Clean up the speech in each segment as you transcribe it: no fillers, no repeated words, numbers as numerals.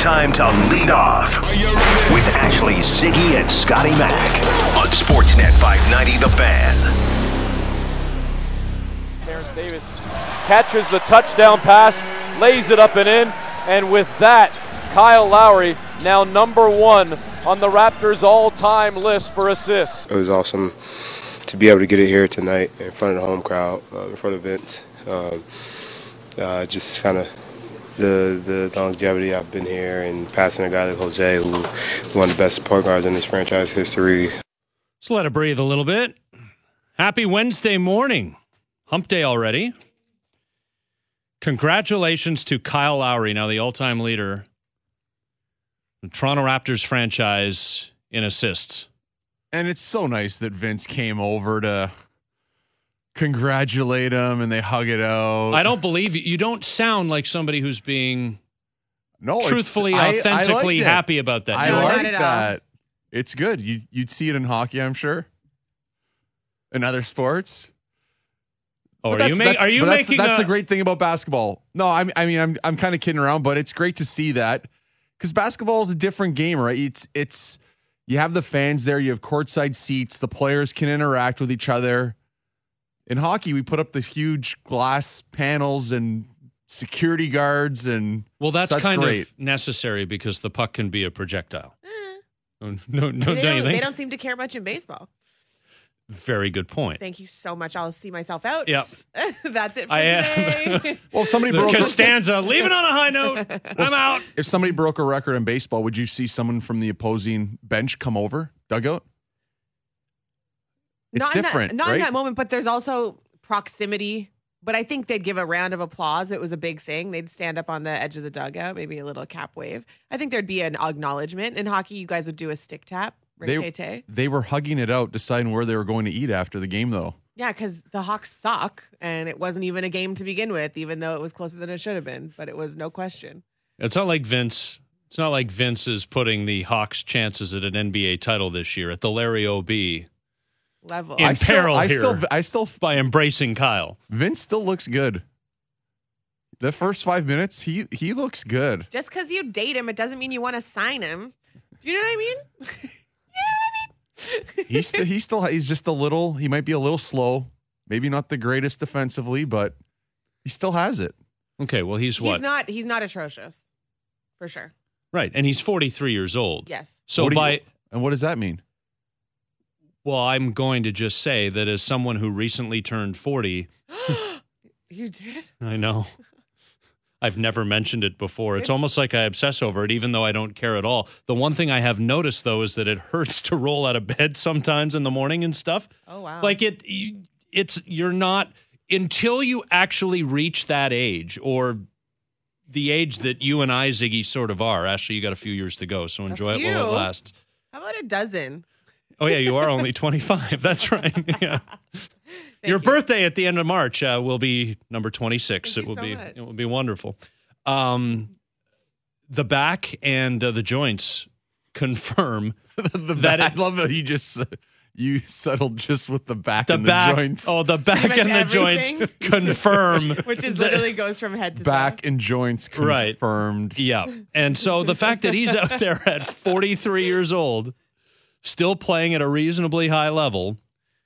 time to lead off with Ashley, Ziggy, and Scotty Mac on Sportsnet 590 The Fan. Terrence Davis catches the touchdown pass, lays it up and in, and with that, Kyle Lowry now number one on the Raptors all-time list for assists. It was awesome to be able to get it here tonight in front of the home crowd, in front of Vince. Just kind of the longevity I've been here and passing a guy like Jose, who one of the best point guards in this franchise history. Just let it breathe a little bit. Happy Wednesday morning. Hump day already. Congratulations to Kyle Lowry, now the all-time leader, the Toronto Raptors franchise in assists. And it's so nice that Vince came over to congratulate him and they hug it out. I don't believe you. You don't sound like somebody who's being truthfully, I authentically happy about that. I like that. It's good. You'd see it in hockey, I'm sure. In other sports. Oh, are you making that's the great thing about basketball. No, I'm kind of kidding around, but it's great to see that because basketball is a different game, right? It's you have the fans there, you have courtside seats, the players can interact with each other. In hockey, we put up the huge glass panels and security guards, and that's kind great. of necessary because the puck can be a projectile. No, don't you think? They don't seem to care much in baseball. Very good point. Thank you so much. I'll see myself out. Yep. That's it for today. Well, somebody broke Costanza, leaving on a high note. I'm out. If somebody broke a record in baseball, would you see someone from the opposing bench come over, dugout? It's different, not right? in that moment, but there's also proximity. But I think they'd give a round of applause. It was a big thing. They'd stand up on the edge of the dugout, maybe a little cap wave. I think there'd be an acknowledgement. In hockey, you guys would do a stick tap. They were hugging it out, deciding where they were going to eat after the game, though. Yeah, because the Hawks suck, and it wasn't even a game to begin with, even though it was closer than it should have been. But it was no question. It's not like Vince. It's not like Vince is putting the Hawks' chances at an NBA title this year at the Larry O.B. level in peril here. I still by embracing Kyle. Vince still looks good. The first 5 minutes, he looks good. Just because you date him, it doesn't mean you want to sign him. Do you know what I mean? He's just a little. He might be a little slow. Maybe not the greatest defensively, but he still has it. Okay, well he's what? He's not atrocious, for sure. Right, and he's 43 years old. Yes. So and what does that mean? Well, I'm going to just say that as someone who recently turned 40, you did? I know. I've never mentioned it before. It's almost like I obsess over it, even though I don't care at all. The one thing I have noticed, though, is that it hurts to roll out of bed sometimes in the morning and stuff. Oh, wow. Like you're not, until you actually reach that age, or the age that you and I, Ziggy, sort of are. Ashley, you got a few years to go, so enjoy it while it lasts. How about a dozen? Oh, yeah, you are only 25. That's right. Yeah. Your birthday at the end of March will be number 26. It will be wonderful. The back and the joints confirm that I love that you settled just with the back and the joints. Oh, the back and the joints confirm. Which is literally goes from head to back toe. and joints confirmed. Right. Yeah. And so the fact that he's out there at 43 years old, still playing at a reasonably high level,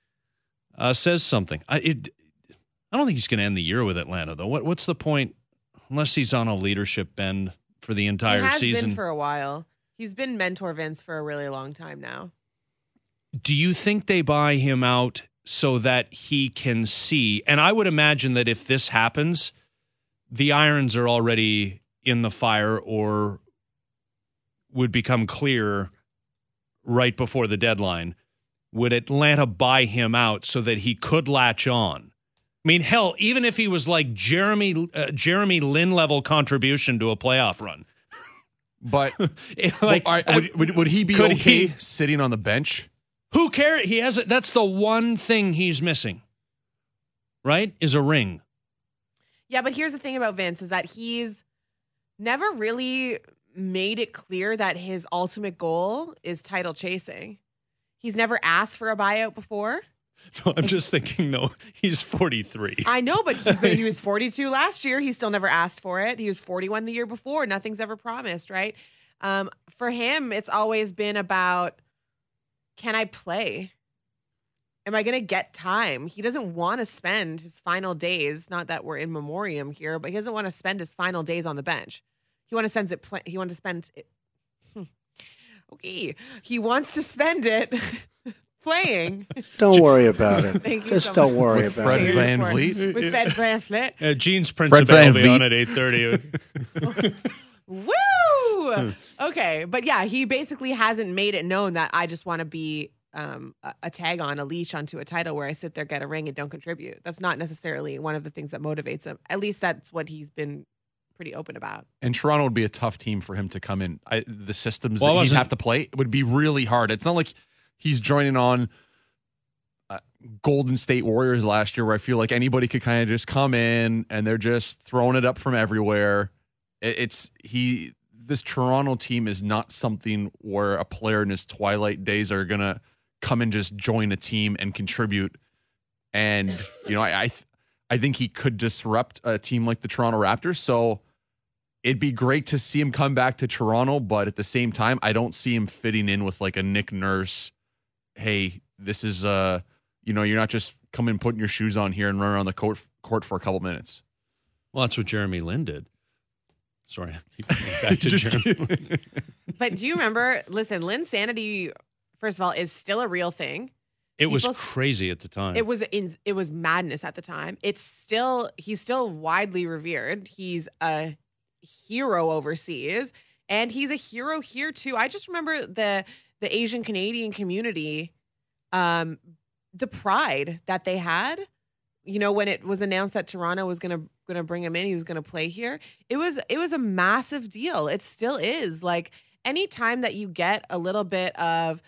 says something. I don't think he's going to end the year with Atlanta, though. What's the point? Unless he's on a leadership bend for the entire season. He has been for a while. He's been mentor Vince for a really long time now. Do you think they buy him out so that he can see? And I would imagine that if this happens, the irons are already in the fire or would become clear right before the deadline. Would Atlanta buy him out so that he could latch on? I mean, hell, even if he was like Jeremy Lin level contribution to a playoff run. But like, would he be okay sitting on the bench? Who cares? That's the one thing he's missing, right? Is a ring. Yeah, but here's the thing about Vince is that he's never really made it clear that his ultimate goal is title chasing. He's never asked for a buyout before. No, I'm just thinking, though, he's 43. I know, but he was 42 last year. He still never asked for it. He was 41 the year before. Nothing's ever promised, right? For him, it's always been about, can I play? Am I going to get time? He doesn't want to spend his final days, not that we're in memoriam here, but he doesn't want to spend his final days on the bench. He wants to spend it. Okay. He wants to spend it playing. Don't worry about it. Thank you Just so don't much. worry With about Fred it. Van Vliet. With Fred Van Vliet. Gene's principal will be Vliet. on at 8:30. Woo! Okay. But yeah, he basically hasn't made it known that I just want to be a tag on, a leash onto a title where I sit there, get a ring, and don't contribute. That's not necessarily one of the things that motivates him. At least that's what he's been pretty open about. And Toronto would be a tough team for him to come in. The systems Well, that he'd wasn't- have to play would be really hard. It's not like he's joining on Golden State Warriors last year, where I feel like anybody could kind of just come in and they're just throwing it up from everywhere. This Toronto team is not something where a player in his twilight days are gonna come and just join a team and contribute. And I think he could disrupt a team like the Toronto Raptors. So it'd be great to see him come back to Toronto, but at the same time, I don't see him fitting in with like a Nick Nurse. Hey, this is you're not just coming putting your shoes on here and run around the court for a couple minutes. Well, that's what Jeremy Lin did. Sorry, keep coming back to Jeremy. But do you remember, listen, Linsanity, first of all, is still a real thing. It was People- crazy at the time. It was madness at the time. He's still widely revered. He's a hero overseas, and he's a hero here too. I just remember the Asian Canadian community, the pride that they had. When it was announced that Toronto was gonna bring him in, he was gonna play here. It was a massive deal. It still is. Like, anytime that you get a little bit of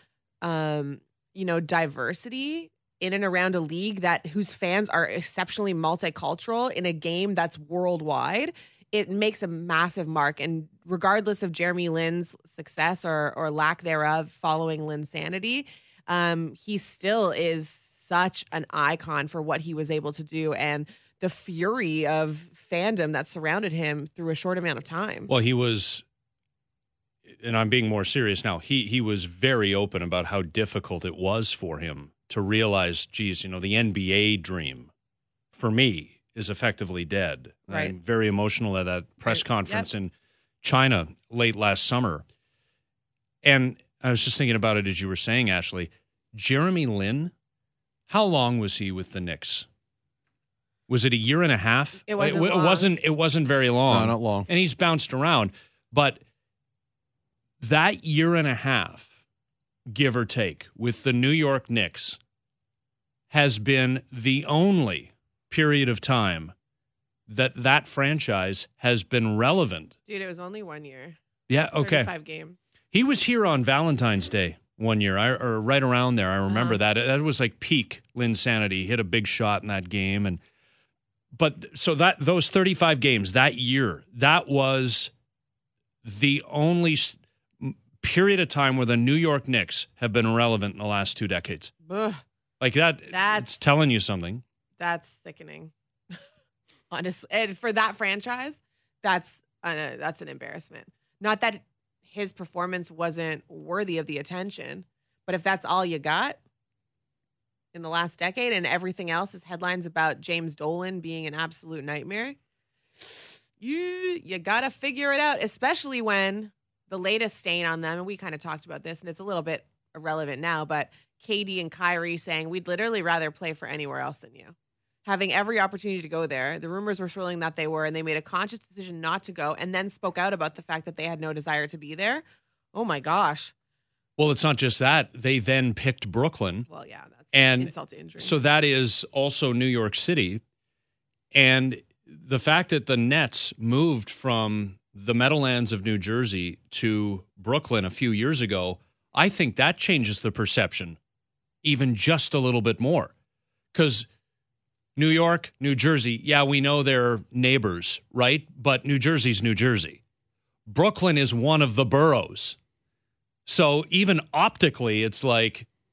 diversity in and around a league whose fans are exceptionally multicultural in a game that's worldwide, it makes a massive mark. And regardless of Jeremy Lin's success or lack thereof following Linsanity, he still is such an icon for what he was able to do and the fury of fandom that surrounded him through a short amount of time. Well, he was, and I'm being more serious now, he was very open about how difficult it was for him to realize, geez, the NBA dream for me is effectively dead. Right. I'm very emotional at that press conference in China late last summer. And I was just thinking about it as you were saying, Ashley. Jeremy Lin, how long was he with the Knicks? Was it a year and a half? It wasn't long. It wasn't very long. No, not long. And he's bounced around. But that year and a half, give or take, with the New York Knicks has been the only period of time that franchise has been relevant. Dude, it was only 1 year. Yeah, okay. 35 games. He was here on Valentine's Day one year, or right around there. I remember that. That was like peak Linsanity. He hit a big shot in that game, but those 35 games that year, that was the only period of time where the New York Knicks have been relevant in the last 2 decades. Ugh, Like it's telling you something. that's sickening. Honestly, and for that franchise, that's an embarrassment. Not that his performance wasn't worthy of the attention, but if that's all you got in the last decade and everything else is headlines about James Dolan being an absolute nightmare, you got to figure it out, especially when the latest stain on them, and we kind of talked about this, and it's a little bit irrelevant now, but KD and Kyrie saying, we'd literally rather play for anywhere else than you. Having every opportunity to go there. The rumors were swirling that they were, and they made a conscious decision not to go, and then spoke out about the fact that they had no desire to be there. Oh my gosh. Well, it's not just that. They then picked Brooklyn. Well, yeah, that's And insult to injury. So that is also New York City. And the fact that the Nets moved from the Meadowlands of New Jersey to Brooklyn a few years ago, I think that changes the perception even just a little bit more. Because New York, New Jersey, yeah, we know they're neighbors, right? But New Jersey's New Jersey. Brooklyn is one of the boroughs. So even optically, it's like,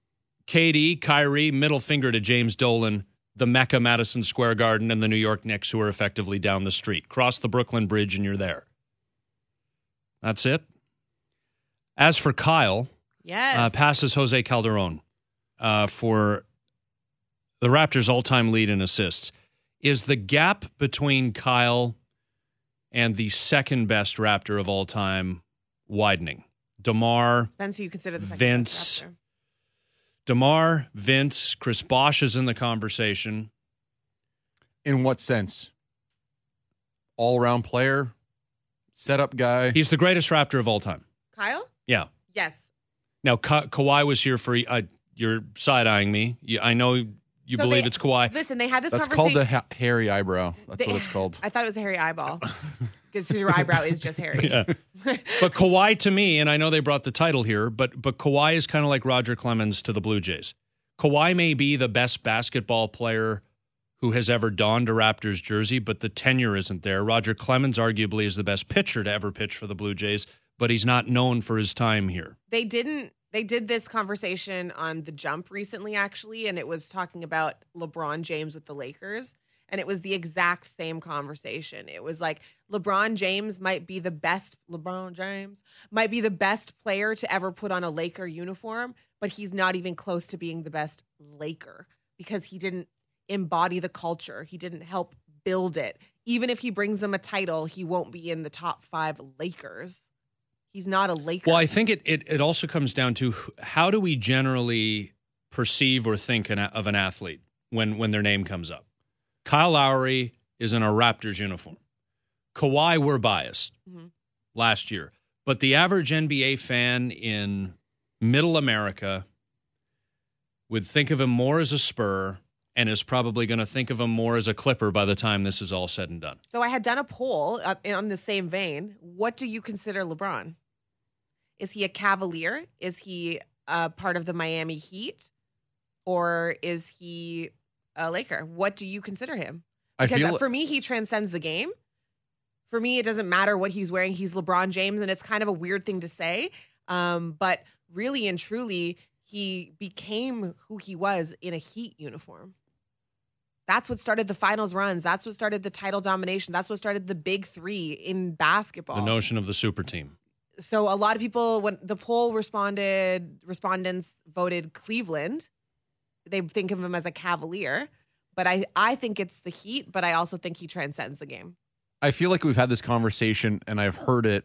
KD, Kyrie, middle finger to James Dolan, the Mecca, Madison Square Garden, and the New York Knicks, who are effectively down the street. Cross the Brooklyn Bridge and you're there. That's it. As for Kyle, Yes. passes Jose Calderon for the Raptors' all-time lead in assists. Is the gap between Kyle and the second-best Raptor of all time widening? DeMar, Depends who you consider the second Vince. best Raptor. DeMar, Vince, Chris Bosh is in the conversation. In what sense? All-around player, setup guy. He's the greatest Raptor of all time. Kyle? Yeah. Yes. Now, Kawhi was here for you're side-eyeing me. I know you So believe they- it's Kawhi. Listen, they had this That's conversation. called the hairy eyebrow. That's what it's called. I thought it was a hairy eyeball. Because your eyebrow is just hairy. Yeah. But Kawhi to me, and I know they brought the title here, but Kawhi is kind of like Roger Clemens to the Blue Jays. Kawhi may be the best basketball player who has ever donned a Raptors jersey, but the tenure isn't there. Roger Clemens arguably is the best pitcher to ever pitch for the Blue Jays, but he's not known for his time here. They did this conversation on The Jump recently, actually, and it was talking about LeBron James with the Lakers. And it was the exact same conversation. It was like LeBron James might be the best player to ever put on a Laker uniform, but he's not even close to being the best Laker because he didn't embody the culture. He didn't help build it. Even if he brings them a title, he won't be in the top 5 Lakers. He's not a Laker. Well, I think it also comes down to how do we generally perceive or think of an athlete when their name comes up. Kyle Lowry is in a Raptors uniform. Kawhi, we're biased last year. But the average NBA fan in middle America would think of him more as a Spur and is probably going to think of him more as a Clipper by the time this is all said and done. So I had done a poll on the same vein. What do you consider LeBron? Is he a Cavalier? Is he a part of the Miami Heat? Or is he a Laker? What do you consider him? Because for me, he transcends the game. For me, it doesn't matter what he's wearing. He's LeBron James, and it's kind of a weird thing to say. But really and truly, he became who he was in a Heat uniform. That's what started the finals runs. That's what started the title domination. That's what started the big 3 in basketball. The notion of the super team. So a lot of people, when the poll respondents voted Cleveland. They think of him as a Cavalier. But I think it's the Heat, but I also think he transcends the game. I feel like we've had this conversation, and I've heard it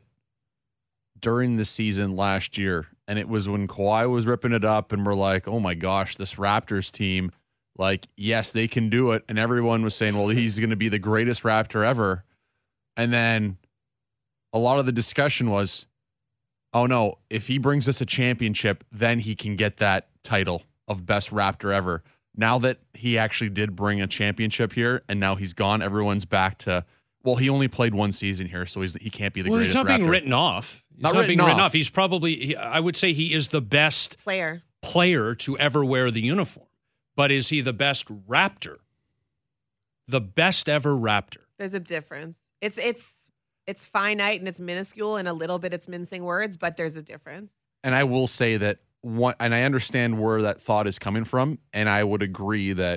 during the season last year. And it was when Kawhi was ripping it up, and we're like, oh my gosh, this Raptors team, like, yes, they can do it. And everyone was saying, well, he's going to be the greatest Raptor ever. And then a lot of the discussion was, oh no, if he brings us a championship, then he can get that title of best Raptor ever. Now that he actually did bring a championship here, and now he's gone, everyone's back to, well, he only played one season here, so he can't be the greatest Raptor. He's not being written off. He's not being written off. He's probably, I would say he is the best player to ever wear the uniform. But is he the best Raptor? The best ever Raptor. There's a difference. It's finite and it's minuscule, and a little bit it's mincing words, but there's a difference. And I will say that and I understand where that thought is coming from, and I would agree that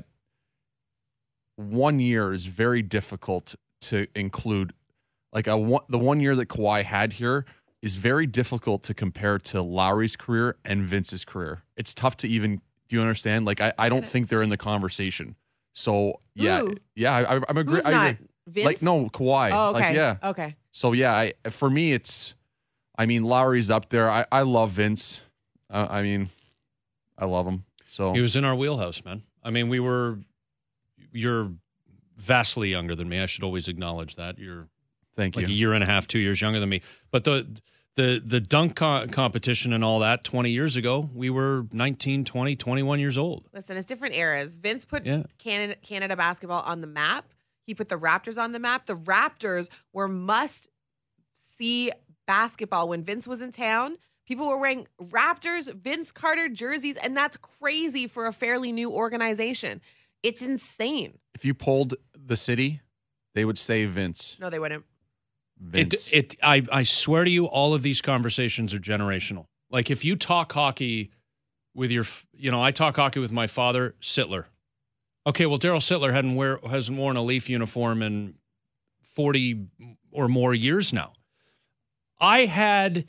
1 year is very difficult to include. Like the 1 year that Kawhi had here is very difficult to compare to Lowry's career and Vince's career. It's tough to even. Do you understand? Like I don't think they're in the conversation. So yeah, I'm agree. Who's not? Vince? Like no Kawhi. Oh, okay. Like, yeah. Okay. So yeah, for me it's. I mean, Lowry's up there. I love Vince. I mean, I love him. So he was in our wheelhouse, man. I mean, you're vastly younger than me. I should always acknowledge that. You're Thank you. A year and a half, 2 years younger than me. But the dunk competition and all that 20 years ago, we were 19, 20, 21 years old. Listen, it's different eras. Vince put Canada basketball on the map. He put the Raptors on the map. The Raptors were must-see basketball when Vince was in town. People were wearing Raptors, Vince Carter jerseys, and that's crazy for a fairly new organization. It's insane. If you polled the city, they would say Vince. No, they wouldn't. Vince. I swear to you, all of these conversations are generational. Like if you talk hockey with your, I talk hockey with my father, Sittler. Okay, well, Daryl Sittler hasn't worn a Leaf uniform in 40 or more years now. I had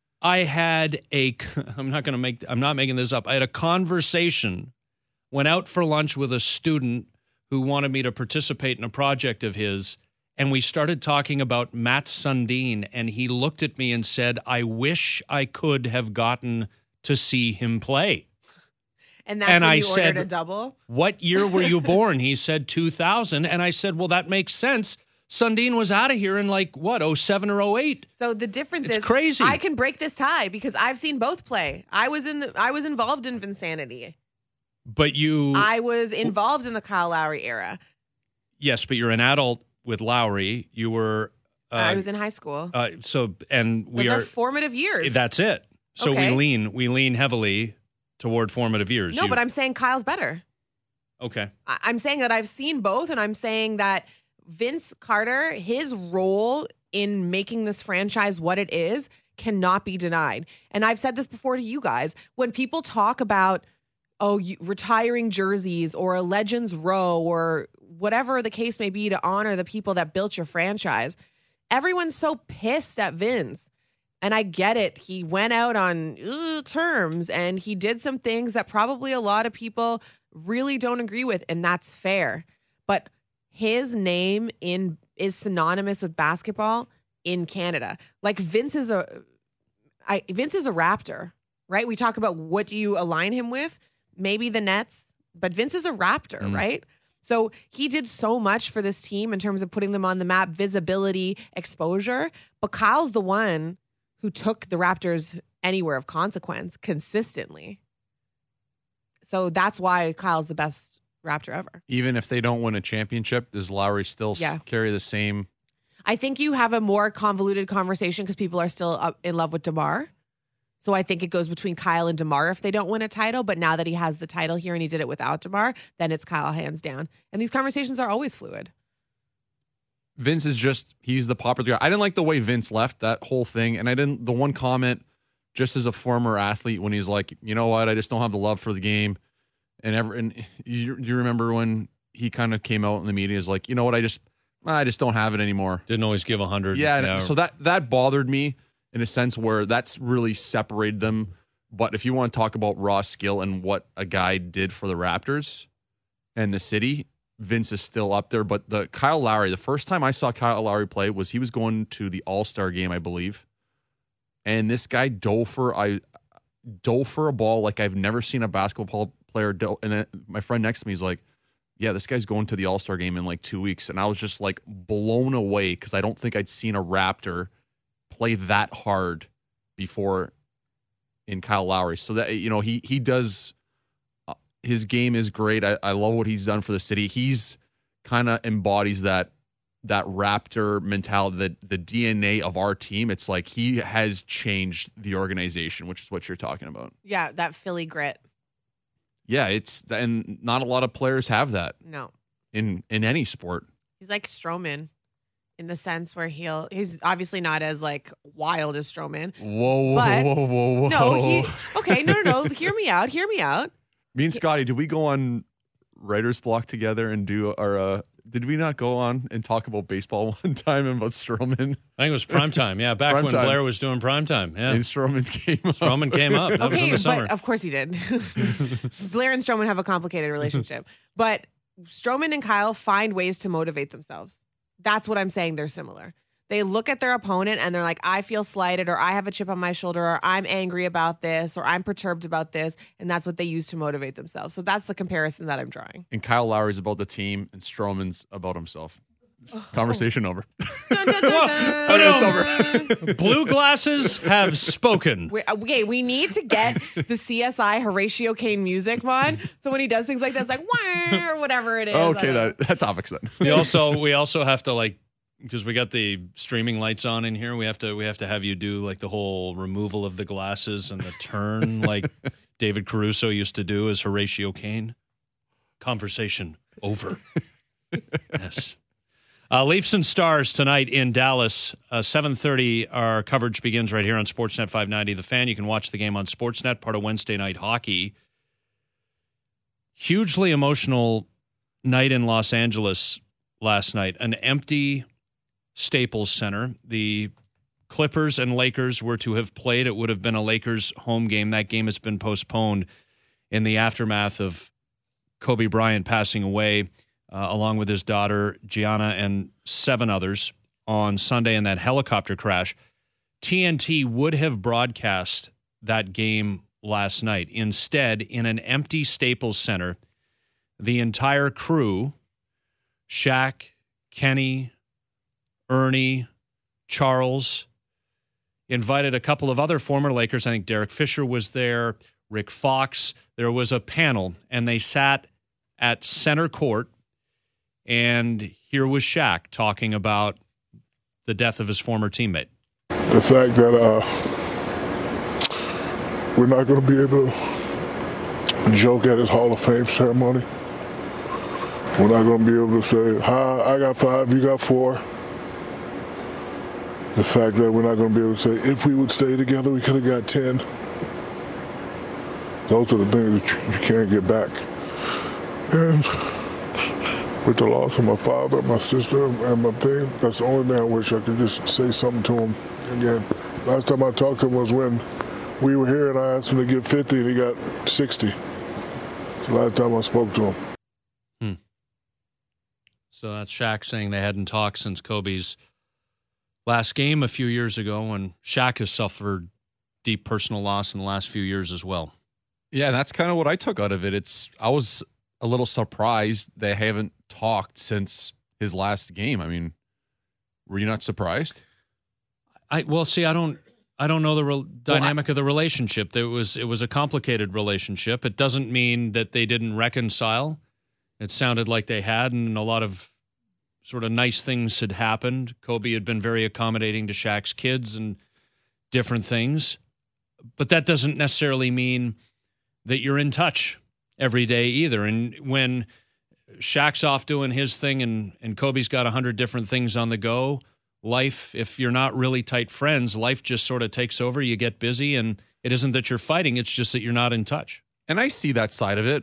I'm not making this up. I had a conversation, went out for lunch with a student who wanted me to participate in a project of his, and we started talking about Matt Sundin, and he looked at me and said, I wish I could have gotten to see him play. And that's when you ordered a double? What year were you born? He said 2000, and I said, well, that makes sense. Sundin was out of here in 07 or 08. So the difference is crazy. I can break this tie because I've seen both play. I was involved in Vinsanity. But I was involved in the Kyle Lowry era. Yes, but you're an adult with Lowry. You were I was in high school. Those are formative years. That's it. So okay. we lean heavily toward formative years. No, but I'm saying Kyle's better. Okay. I'm saying that I've seen both, and I'm saying that Vince Carter, his role in making this franchise what it is, cannot be denied. And I've said this before to you guys. When people talk about, retiring jerseys or a Legends Row or whatever the case may be to honor the people that built your franchise, everyone's so pissed at Vince. And I get it. He went out on terms and he did some things that probably a lot of people really don't agree with, and that's fair. But his name is synonymous with basketball in Canada. Like Vince is a Raptor, right? We talk about what do you align him with? Maybe the Nets, but Vince is a Raptor, right? So he did so much for this team in terms of putting them on the map, visibility, exposure. But Kyle's the one who took the Raptors anywhere of consequence consistently. So that's why Kyle's the best Raptor ever. Even if they don't win a championship, does Lowry still carry the same? I think you have a more convoluted conversation because people are still in love with DeMar. So I think it goes between Kyle and DeMar if they don't win a title. But now that he has the title here and he did it without DeMar, then it's Kyle hands down. And these conversations are always fluid. Vince is he's the popular guy. I didn't like the way Vince left that whole thing. And the one comment, just as a former athlete, when he's like, you know what, I just don't have the love for the game. And you remember when he kind of came out in the media is like, you know what, I just don't have it anymore. Didn't always give 100. Yeah. So that bothered me in a sense where that's really separated them. But if you want to talk about raw skill and what a guy did for the Raptors and the city, Vince is still up there. But the Kyle Lowry, the first time I saw Kyle Lowry play was he was going to the All-Star game, I believe. And this guy dove for a ball like I've never seen a basketball player do. And then my friend next to me is like, yeah, this guy's going to the All-Star game in 2 weeks. And I was just blown away because I don't think I'd seen a Raptor play that hard before in Kyle Lowry. So that, he does, his game is great. I love what he's done for the city. He's kind of embodies that Raptor mentality, the DNA of our team. It's like he has changed the organization, which is what you're talking about. Yeah, that Philly grit. Yeah, and not a lot of players have that. No. In any sport. He's like Stroman in the sense where he's obviously not as wild as Stroman. Whoa. No. Hear me out. Me and Scotty, did we go on writer's block together and do our did we not go on and talk about baseball one time and about Stroman? I think it was primetime. Yeah, back when Blair was doing primetime. Yeah, and Stroman came up. That was in the summer. But of course he did. Blair and Stroman have a complicated relationship, but Stroman and Kyle find ways to motivate themselves. That's what I'm saying. They're similar. They look at their opponent and they're like, I feel slighted, or I have a chip on my shoulder, or I'm angry about this, or I'm perturbed about this. And that's what they use to motivate themselves. So that's the comparison that I'm drawing. And Kyle Lowry's about the team and Stroman's about himself. Conversation over. It's over. Blue glasses have spoken. We need to get the CSI Horatio Kane music on. So when he does things like that, it's like, wah, or whatever it is. Okay, that topic's then. We also have to because we got the streaming lights on in here, we have to have you do the whole removal of the glasses and the turn like David Caruso used to do as Horatio Kane. Conversation over. Yes. Leafs and Stars tonight in Dallas. 7:30, our coverage begins right here on Sportsnet 590. The Fan, you can watch the game on Sportsnet, part of Wednesday Night Hockey. Hugely emotional night in Los Angeles last night. An empty Staples Center. The Clippers and Lakers were to have played. It would have been a Lakers home game. That game has been postponed in the aftermath of Kobe Bryant passing away, along with his daughter, Gianna, and 7 others on Sunday in that helicopter crash. TNT would have broadcast that game last night. Instead, in an empty Staples Center, the entire crew, Shaq, Kenny, Ernie, Charles, invited a couple of other former Lakers. I think Derek Fisher was there, Rick Fox. There was a panel, and they sat at center court, and here was Shaq talking about the death of his former teammate. The fact that we're not going to be able to joke at his Hall of Fame ceremony. We're not going to be able to say, hi, I got 5, you got 4. The fact that we're not going to be able to say, if we would stay together, we could have got 10. Those are the things that you can't get back. And with the loss of my father, my sister, and my thing, that's the only thing I wish I could just say something to him again. Last time I talked to him was when we were here and I asked him to get 50 and he got 60. It's the last time I spoke to him. So that's Shaq saying they hadn't talked since Kobe's last game a few years ago, and Shaq has suffered deep personal loss in the last few years as well. Yeah, that's kind of what I took out of it. I was a little surprised they haven't talked since his last game. I mean, were you not surprised? I don't know the dynamic of the relationship. It was a complicated relationship. It doesn't mean that they didn't reconcile. It sounded like they had, and a lot of sort of nice things had happened. Kobe had been very accommodating to Shaq's kids and different things. But that doesn't necessarily mean that you're in touch every day either. And when Shaq's off doing his thing and Kobe's got 100 different things on the go, life, if you're not really tight friends, life just sort of takes over. You get busy, and it isn't that you're fighting. It's just that you're not in touch. And I see that side of it.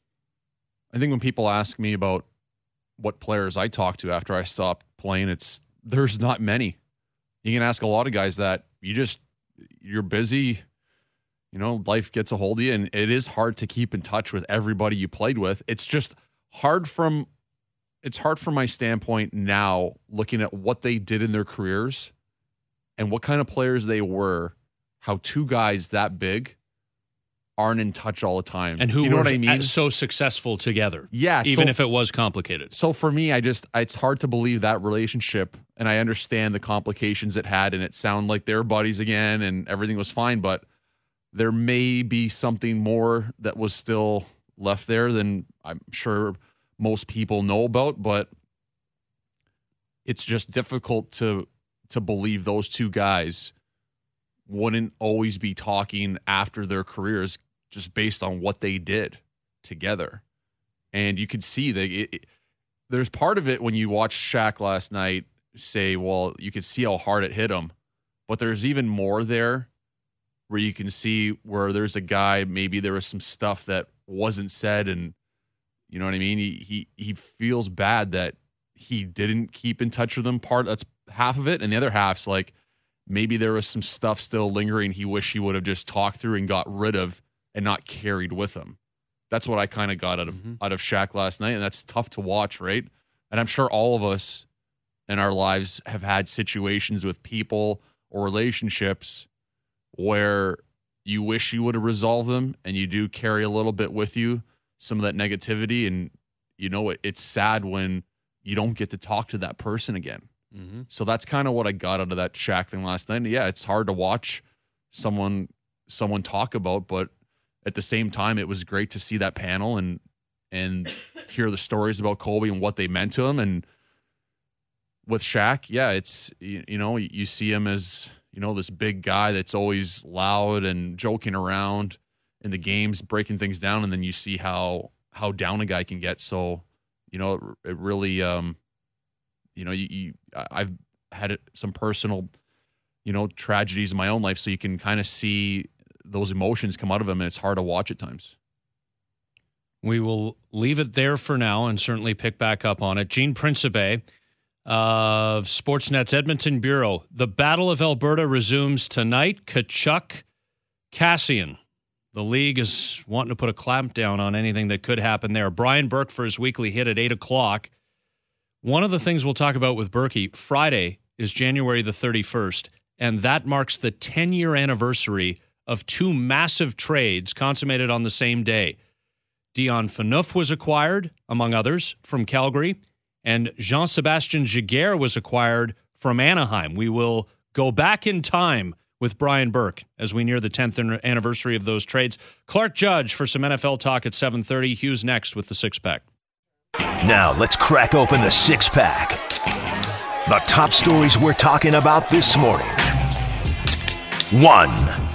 I think when people ask me about what players I talk to after I stopped playing, there's not many. You can ask a lot of guys that you're busy, life gets a hold of you, and it is hard to keep in touch with everybody you played with. It's just hard from my standpoint now, looking at what they did in their careers and what kind of players they were, how 2 guys that big aren't in touch all the time. And who you know were what I mean? So successful together. Yeah. Even if it was complicated. So for me, it's hard to believe that relationship, and I understand the complications it had, and it sounded like they were buddies again and everything was fine, but there may be something more that was still left there than I'm sure most people know about, but it's just difficult to believe those 2 guys wouldn't always be talking after their careers just based on what they did together. And you could see there's part of it when you watch Shaq last night say, well, you could see how hard it hit him, but there's even more there where you can see where there's a guy, maybe there was some stuff that wasn't said, and you know what I mean? He feels bad that he didn't keep in touch with them. That's half of it, and the other half's like, maybe there was some stuff still lingering he wished he would have just talked through and got rid of and not carried with him. That's what I kind of got out of Shaq last night, and that's tough to watch, right? And I'm sure all of us in our lives have had situations with people or relationships where you wish you would have resolved them, and you do carry a little bit with you, some of that negativity, and it's sad when you don't get to talk to that person again. Mm-hmm. So that's kind of what I got out of that Shaq thing last night. And yeah, it's hard to watch someone talk about, but at the same time, it was great to see that panel and hear the stories about Kobe and what they meant to him. And with Shaq, yeah, it's, you see him as, this big guy that's always loud and joking around in the games, breaking things down. And then you see how down a guy can get. So, it really, I've had some personal, tragedies in my own life, so you can kind of see those emotions come out of him, and it's hard to watch at times. We will leave it there for now and certainly pick back up on it. Gene Principe of Sportsnet's Edmonton Bureau. The Battle of Alberta resumes tonight. Tkachuk, Kassian. The league is wanting to put a clamp down on anything that could happen there. Brian Burke for his weekly hit at 8 o'clock. One of the things we'll talk about with Berkey, Friday is January the 31st, and that marks the 10-year anniversary of two massive trades consummated on the same day. Dion Phaneuf was acquired, among others, from Calgary, and Jean-Sébastien Giguère was acquired from Anaheim. We will go back in time with Brian Burke as we near the 10th anniversary of those trades. Clark Judge for some NFL talk at 7:30. Hughes next with the six-pack. Now let's crack open the six-pack. The top stories we're talking about this morning. 1.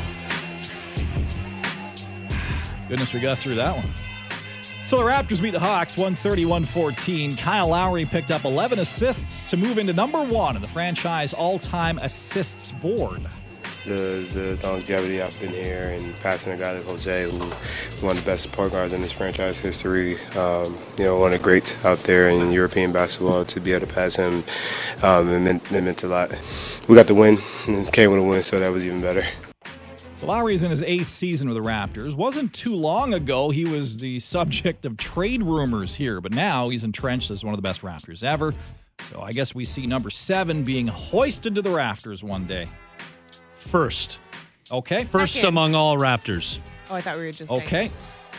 Goodness, we got through that one. So the Raptors beat the Hawks 130-114. Kyle Lowry picked up 11 assists to move into number 1 in the franchise all-time assists board. The longevity I've been here and passing a guy like Jose, who one of the best point guards in this franchise history, one of the greats out there in European basketball, to be able to pass him, it meant a lot. We got the win and came with a win, so that was even better. So Lowry's in his 8th season with the Raptors. Wasn't too long ago he was the subject of trade rumors here, but now he's entrenched as one of the best Raptors ever. So I guess we see number 7 being hoisted to the rafters one day. First. Okay. First Second. among all Raptors. Oh, I thought we were just Okay. saying.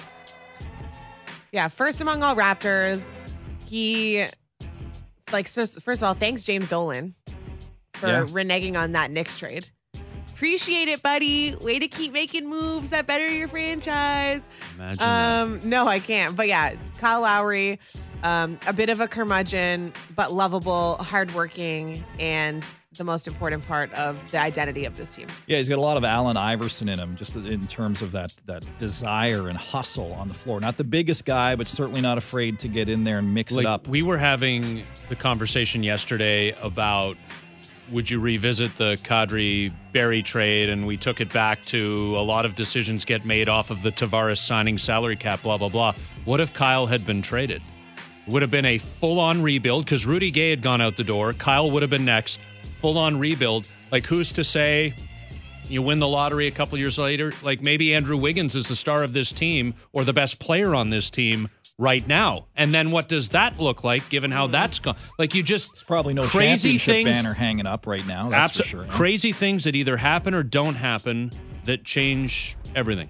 Yeah, first among all Raptors. He, first of all, thanks James Dolan for reneging on that Knicks trade. Appreciate it, buddy. Way to keep making moves that better your franchise. Imagine that. No, I can't. But yeah, Kyle Lowry, a bit of a curmudgeon, but lovable, hardworking, and the most important part of the identity of this team. Yeah, he's got a lot of Allen Iverson in him, just in terms of that desire and hustle on the floor. Not the biggest guy, but certainly not afraid to get in there and mix it up. We were having the conversation yesterday about would you revisit the Kadri-Berry trade, and we took it back to a lot of decisions get made off of the Tavares signing, salary cap, blah, blah, blah. What if Kyle had been traded? It would have been a full-on rebuild because Rudy Gay had gone out the door. Kyle would have been next. Full-on rebuild. Like, who's to say you win the lottery a couple years later? Like, maybe Andrew Wiggins is the star of this team or the best player on this team right now. And then what does that look like given how that's gone? Like, you just... It's probably no crazy championship things, banner hanging up right now, that's for sure. Crazy things that either happen or don't happen that change everything.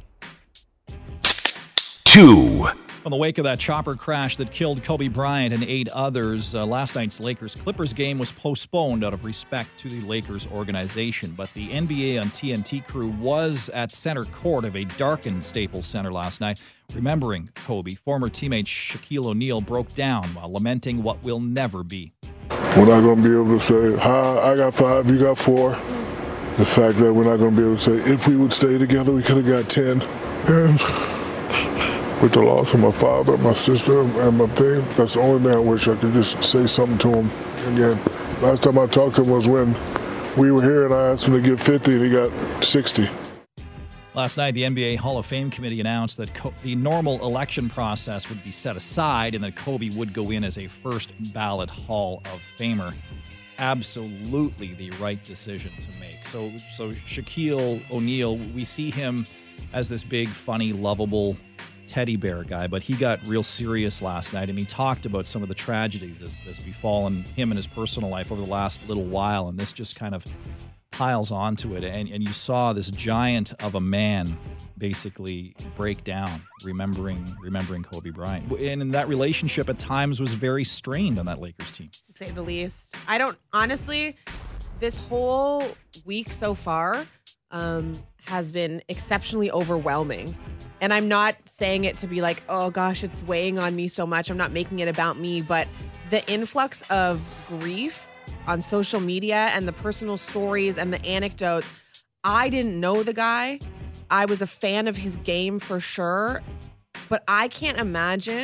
2. On the wake of that chopper crash that killed Kobe Bryant and 8 others, last night's Lakers-Clippers game was postponed out of respect to the Lakers organization. But the NBA on TNT crew was at center court of a darkened Staples Center last night, remembering Kobe. Former teammate Shaquille O'Neal broke down while lamenting what will never be. We're not going to be able to say, I got 5, you got 4. The fact that we're not going to be able to say, if we would stay together, we could have got 10. And with the loss of my father, my sister, and my thing, that's the only thing I wish I could just say something to him again. Last time I talked to him was when we were here and I asked him to get 50 and he got 60. Last night, the NBA Hall of Fame committee announced that the normal election process would be set aside and that Kobe would go in as a first ballot Hall of Famer. Absolutely the right decision to make. So Shaquille O'Neal, we see him as this big, funny, lovable teddy bear guy, but he got real serious last night, and he talked about some of the tragedy that's befallen him in his personal life over the last little while, and this just kind of piles onto it, and you saw this giant of a man basically break down, remembering Kobe Bryant. And that relationship at times was very strained on that Lakers team. To say the least. I don't, honestly, this whole week so far has been exceptionally overwhelming. And I'm not saying it to be like, oh gosh, it's weighing on me so much. I'm not making it about me. But the influx of grief on social media and the personal stories and the anecdotes, I didn't know the guy. I was a fan of his game for sure. But I can't imagine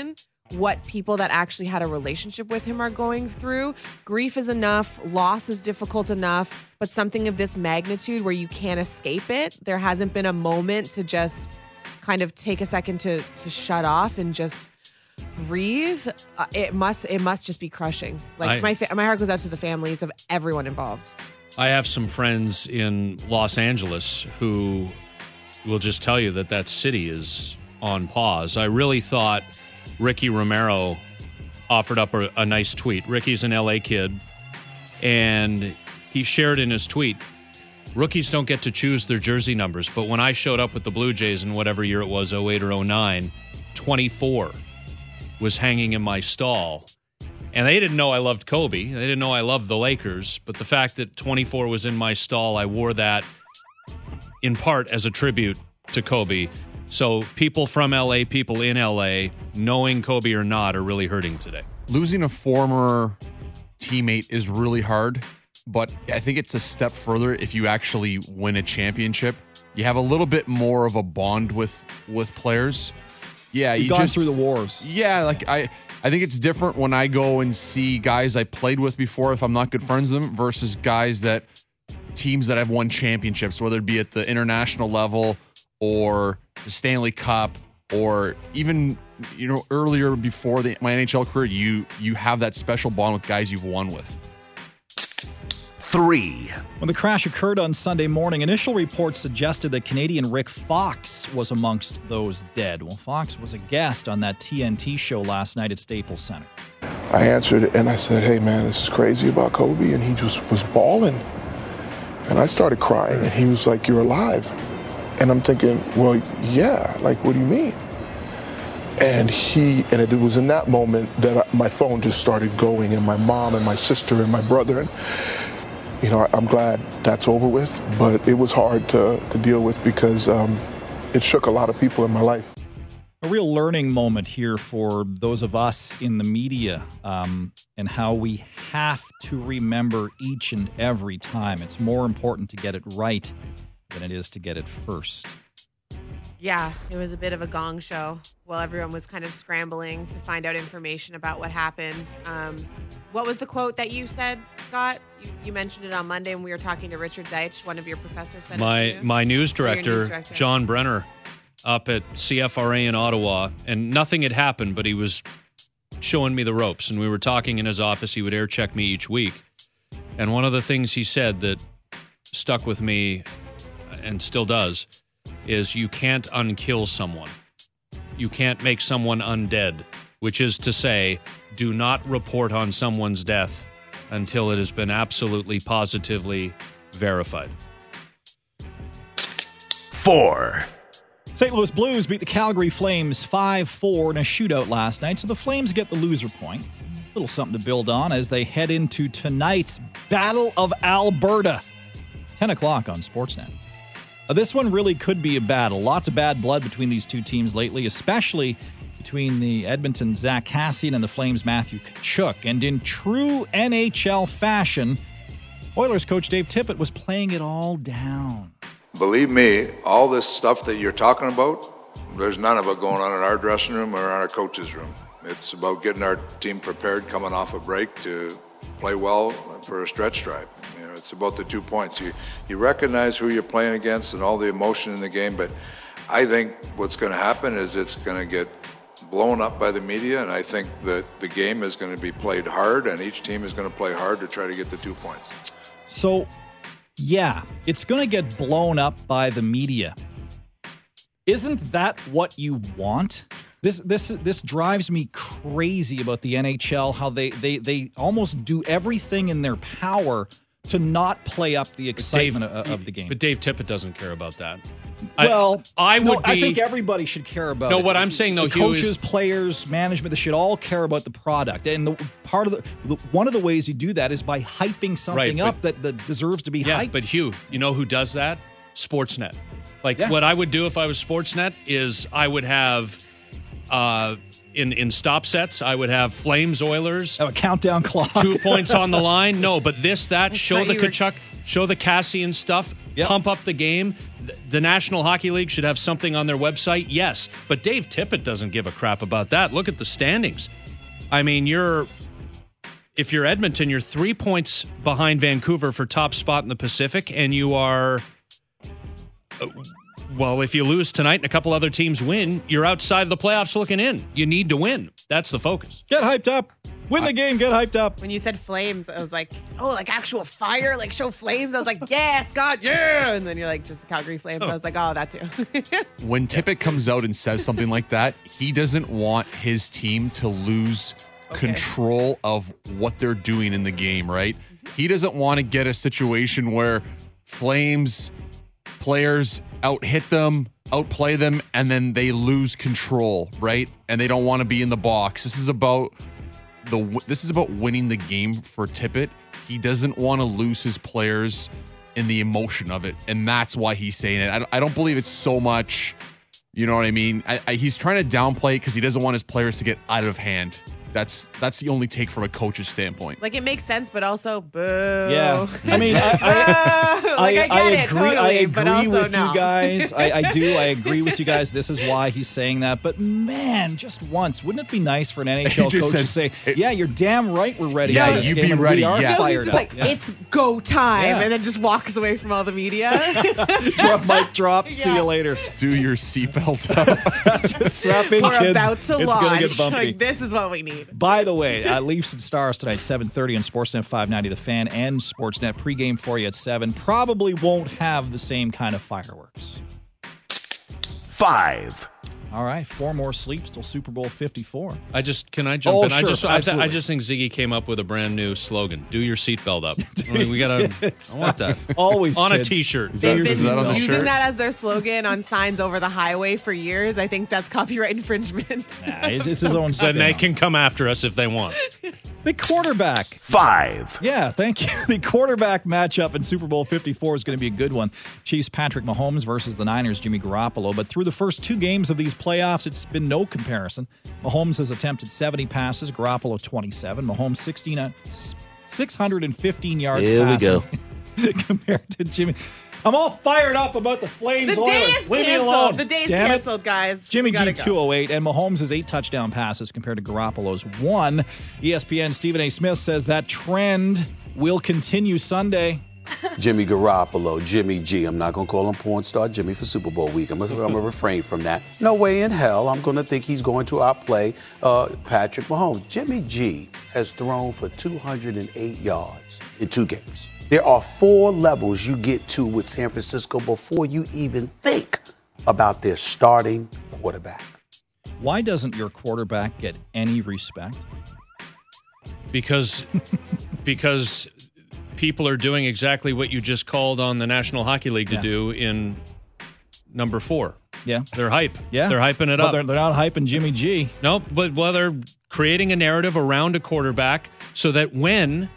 what people that actually had a relationship with him are going through. Grief is enough, loss is difficult enough, but something of this magnitude where you can't escape it, there hasn't been a moment to just kind of take a second to shut off and just breathe. It must just be crushing. Like my heart goes out to the families of everyone involved. I have some friends in Los Angeles who will just tell you that city is on pause. I really thought Ricky Romero offered up a nice tweet. Ricky's an LA kid, and he shared in his tweet, rookies don't get to choose their jersey numbers, but when I showed up with the Blue Jays in whatever year it was, 08 or 09, 24 was hanging in my stall. And they didn't know I loved Kobe. They didn't know I loved the Lakers. But the fact that 24 was in my stall, I wore that in part as a tribute to Kobe. So people from LA, people in LA, knowing Kobe or not, are really hurting today. Losing a former teammate is really hard, but I think it's a step further if you actually win a championship. You have a little bit more of a bond with players. Yeah, You've gone through the wars. Yeah, like I think it's different when I go and see guys I played with before, if I'm not good friends with them, versus teams that have won championships, whether it be at the international level or the Stanley Cup, or even earlier before my NHL career, you have that special bond with guys you've won with. 3. When the crash occurred on Sunday morning, initial reports suggested that Canadian Rick Fox was amongst those dead. Well, Fox was a guest on that TNT show last night at Staples Center. I answered it and I said, hey man, this is crazy about Kobe, and he just was bawling. And I started crying and he was like, you're alive. And I'm thinking, well, yeah, like, what do you mean? And it was in that moment that my phone just started going, and my mom and my sister and my brother, and I'm glad that's over with, but it was hard to deal with because it shook a lot of people in my life. A real learning moment here for those of us in the media, and how we have to remember each and every time. It's more important to get it right than it is to get it first. Yeah, it was a bit of a gong show while everyone was kind of scrambling to find out information about what happened. What was the quote that you said, Scott? You mentioned it on Monday when we were talking to Richard Deitch, one of your professors said it to you. My news director, John Brenner, up at CFRA in Ottawa, and nothing had happened, but he was showing me the ropes, and we were talking in his office. He would air check me each week. And one of the things he said that stuck with me and still does is you can't unkill someone. You can't make someone undead, which is to say, do not report on someone's death until it has been absolutely, positively verified. 4. St. Louis Blues beat the Calgary Flames 5-4 in a shootout last night, so the Flames get the loser point. A little something to build on as they head into tonight's Battle of Alberta, 10 o'clock on Sportsnet. This one really could be a battle. Lots of bad blood between these two teams lately, especially between the Edmonton Zach Kassian and the Flames Matthew Tkachuk. And in true NHL fashion, Oilers coach Dave Tippett was playing it all down. Believe me, all this stuff that you're talking about, there's none of it going on in our dressing room or in our coach's room. It's about getting our team prepared coming off a break to play well for a stretch drive. It's about the 2 points. You recognize who you're playing against and all the emotion in the game, but I think what's going to happen is it's going to get blown up by the media, and I think that the game is going to be played hard, and each team is going to play hard to try to get the 2 points. So, yeah, it's going to get blown up by the media. Isn't that what you want? This drives me crazy about the NHL, how they almost do everything in their power to not play up the excitement of the game. But Dave Tippett doesn't care about that. Well, I think everybody should care about it. No, what I'm saying, though, the coaches, players, management, they should all care about the product. And one of the ways you do that is by hyping something up that deserves to be hyped. Yeah, but Hugh, you know who does that? Sportsnet. What I would do if I was Sportsnet is I would have in stop sets, I would have Flames Oilers. Have a countdown clock. 2 points on the line. No, but that, show the Tkachuk, show the Kassian stuff. pump up the game. The National Hockey League should have something on their website, yes. But Dave Tippett doesn't give a crap about that. Look at the standings. I mean, if you're Edmonton, you're 3 points behind Vancouver for top spot in the Pacific, and you are, well, if you lose tonight and a couple other teams win, you're outside of the playoffs looking in. You need to win. That's the focus. Get hyped up. Win the game. Get hyped up. When you said flames, I was like, oh, like actual fire, like show flames. I was like, yeah, Scott, yeah. And then you're like, just the Calgary Flames. I was like, oh, that too. When Tippett comes out and says something like that, he doesn't want his team to lose control of what they're doing in the game, right? He doesn't want to get a situation where Flames players out-hit them, outplay them, and then they lose control, right? And they don't want to be in the box. This is about winning the game for Tippett. He doesn't want to lose his players in the emotion of it, and that's why he's saying it. I don't believe it's so much, you know what I mean? He's trying to downplay it because he doesn't want his players to get out of hand. That's the only take from a coach's standpoint. Like, it makes sense, but also boo. Yeah. I mean, I agree with no. you guys. I do. I agree with you guys. This is why he's saying that. But man, just once, wouldn't it be nice for an NHL coach to say, yeah, you're damn right we're ready for this you game, be ready. we are fired He's up. like, it's go time. Yeah. And then just walks away from all the media. Mic drop. See you later. Do your seatbelt up. Just strap in, We're kids. about to it's launch. gonna get bumpy. Like, this is what we need. By the way, Leafs and Stars tonight, 7:30 on Sportsnet 590 The Fan and Sportsnet. Pregame for you at 7. Probably won't have the same kind of fireworks. 5. All right, 4 more sleeps till Super Bowl 54. Can I jump in? Sure, I just think Ziggy came up with a brand new slogan. Do your seatbelt up. I want that. Always on kids. a t-shirt. They've Is that on been the using shirt? that as their slogan on signs over the highway for years. I think that's copyright infringement. Nah, it's his own Then spin. they can come after us if they want. The quarterback. 5. Yeah, thank you. The quarterback matchup in Super Bowl 54 is going to be a good one. Chiefs Patrick Mahomes versus the Niners Jimmy Garoppolo. But through the first 2 games of these playoffs, it's been no comparison. Mahomes has attempted 70 passes, Garoppolo 27. Mahomes 615 yards passing. We go. Compared to Jimmy. I'm all fired up about the Flames. The day Oilers. is Leave me alone. canceled. The day is Damn it. canceled, guys. Jimmy We G gotta go. 208 and Mahomes has 8 touchdown passes compared to Garoppolo's 1. ESPN Stephen A. Smith says that trend will continue Sunday. Jimmy Garoppolo, Jimmy G. I'm not going to call him porn star Jimmy for Super Bowl week. I'm going to refrain from that. No way in hell I'm going to think he's going to outplay Patrick Mahomes. Jimmy G has thrown for 208 yards in 2 games. There are 4 levels you get to with San Francisco before you even think about their starting quarterback. Why doesn't your quarterback get any respect? Because people are doing exactly what you just called on the National Hockey League to do in number 4. Yeah. They're hype. Yeah. They're hyping it But up. they're not hyping Jimmy G. No, but they're creating a narrative around a quarterback so that when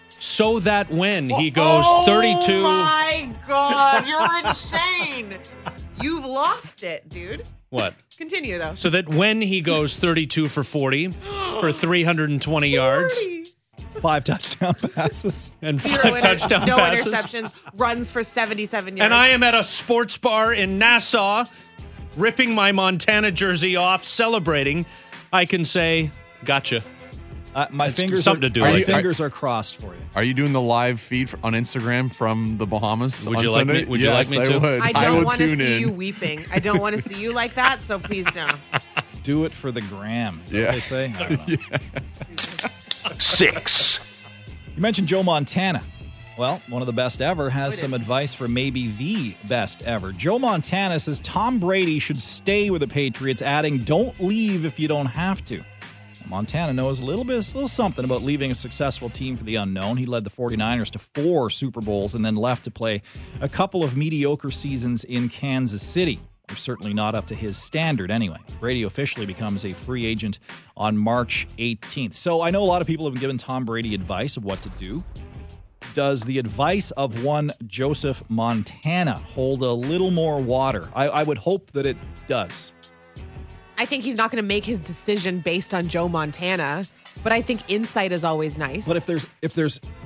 he goes 32. Oh my God, you're insane. You've lost it, dude. What? Continue, though. So that when he goes 32 for 40 for 320 yards 5 touchdown passes. and 0 5 touchdown no passes. interceptions, runs for 77 yards. And I am at a sports bar in Nassau ripping my Montana jersey off, celebrating. I can say, gotcha. My It's fingers something are, to do my with it. fingers are crossed for you. Are you doing the live feed on Instagram from the Bahamas? Would on you like Sunday? me- would you like Yes, me to? I would. I don't will want to tune see in. you weeping. I don't want to see you like that, so please don't. Do it for the gram. Is that what they say? I don't know. 6. You mentioned Joe Montana. Well, one of the best ever has some advice for maybe the best ever. Joe Montana says Tom Brady should stay with the Patriots, adding, don't leave if you don't have to. Montana knows a little something about leaving a successful team for the unknown. He led the 49ers to 4 Super Bowls and then left to play a couple of mediocre seasons in Kansas City. They're certainly not up to his standard anyway. Brady officially becomes a free agent on March 18th. So I know a lot of people have given Tom Brady advice of what to do. Does the advice of one Joseph Montana hold a little more water? I would hope that it does. I think he's not going to make his decision based on Joe Montana, but I think insight is always nice. But if there's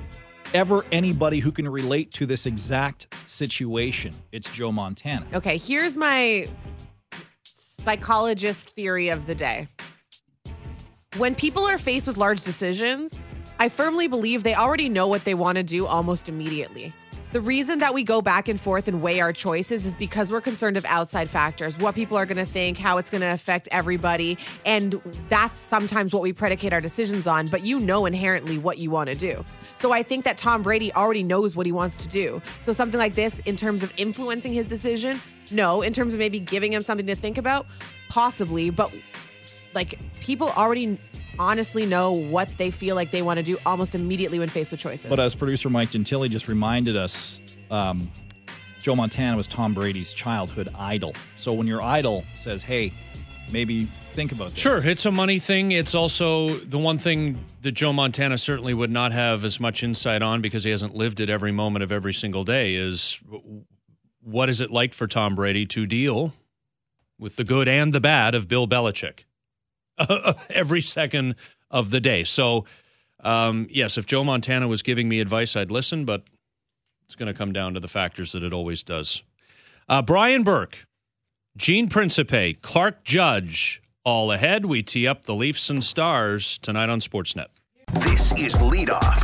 ever anybody who can relate to this exact situation, it's Joe Montana. Okay, here's my psychologist theory of the day. When people are faced with large decisions, I firmly believe they already know what they want to do almost immediately. The reason that we go back and forth and weigh our choices is because we're concerned of outside factors, what people are going to think, how it's going to affect everybody. And that's sometimes what we predicate our decisions on, but you know inherently what you want to do. So I think that Tom Brady already knows what he wants to do. So something like this, in terms of influencing his decision, no. In terms of maybe giving him something to think about, possibly. But like, people already honestly know what they feel like they want to do almost immediately when faced with choices. But as producer Mike Gentili just reminded us, Joe Montana was Tom Brady's childhood idol. So when your idol says, hey, maybe think about this. Sure, it's a money thing. It's also the one thing that Joe Montana certainly would not have as much insight on because he hasn't lived it every moment of every single day is what is it like for Tom Brady to deal with the good and the bad of Bill Belichick every second of the day. So, yes, if Joe Montana was giving me advice, I'd listen, but it's going to come down to the factors that it always does. Brian Burke, Gene Principe, Clark Judge, all ahead. We tee up the Leafs and Stars tonight on Sportsnet. This is Lead Off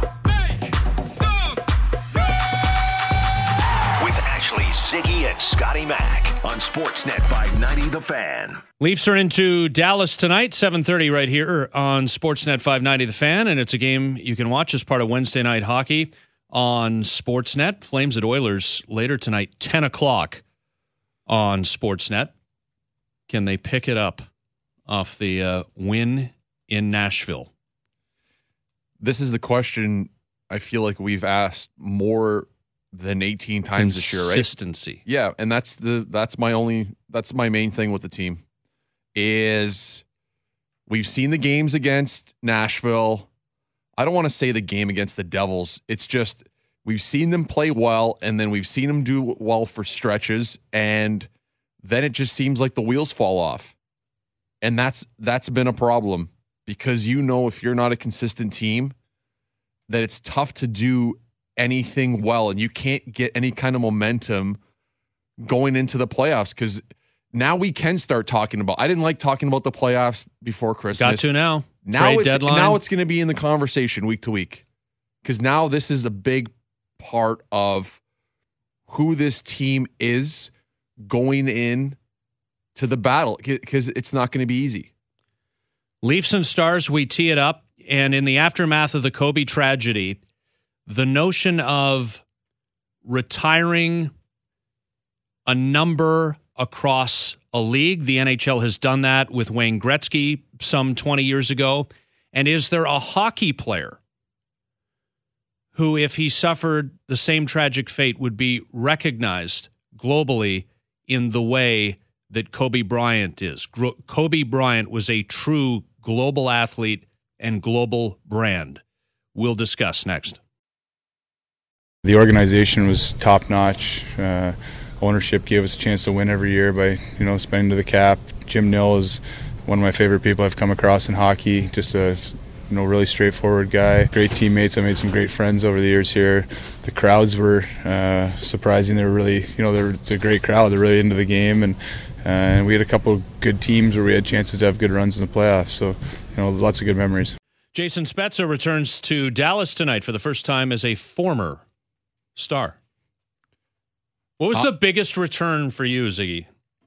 with Ashley, Ziggy, and Scotty Mack on Sportsnet 590 The Fan. Leafs are into Dallas tonight, 7:30 right here on Sportsnet 590 The Fan, and it's a game you can watch as part of Wednesday Night Hockey on Sportsnet. Flames at Oilers later tonight, 10 o'clock on Sportsnet. Can they pick it up off the win in Nashville? This is the question I feel like we've asked more than 18 times this year, right? Consistency. Yeah, and that's my main thing with the team is we've seen the games against Nashville. I don't want to say the game against the Devils. It's just we've seen them play well, and then we've seen them do well for stretches, and then it just seems like the wheels fall off. And that's been a problem because if you're not a consistent team, that it's tough to do anything well, and you can't get any kind of momentum going into the playoffs because now we can start talking about. I didn't like talking about the playoffs before Christmas. Got to now. Now Trade deadline. Now it's going to be in the conversation week to week because now this is a big part of who this team is going in to the battle because it's not going to be easy. Leafs and Stars, we tee it up, and in the aftermath of the Kobe tragedy, the notion of retiring a number across a league, the NHL has done that with Wayne Gretzky some 20 years ago. And is there a hockey player who, if he suffered the same tragic fate, would be recognized globally in the way that Kobe Bryant is? Kobe Bryant was a true global athlete and global brand. We'll discuss next. The organization was top-notch. Ownership gave us a chance to win every year by, spending to the cap. Jim Nill is one of my favorite people I've come across in hockey. Just a really straightforward guy. Great teammates. I made some great friends over the years here. The crowds were surprising. They were really, it's a great crowd. They're really into the game, and we had a couple of good teams where we had chances to have good runs in the playoffs. So, lots of good memories. Jason Spezza returns to Dallas tonight for the first time as a former Star. What was the biggest return for you, Ziggy?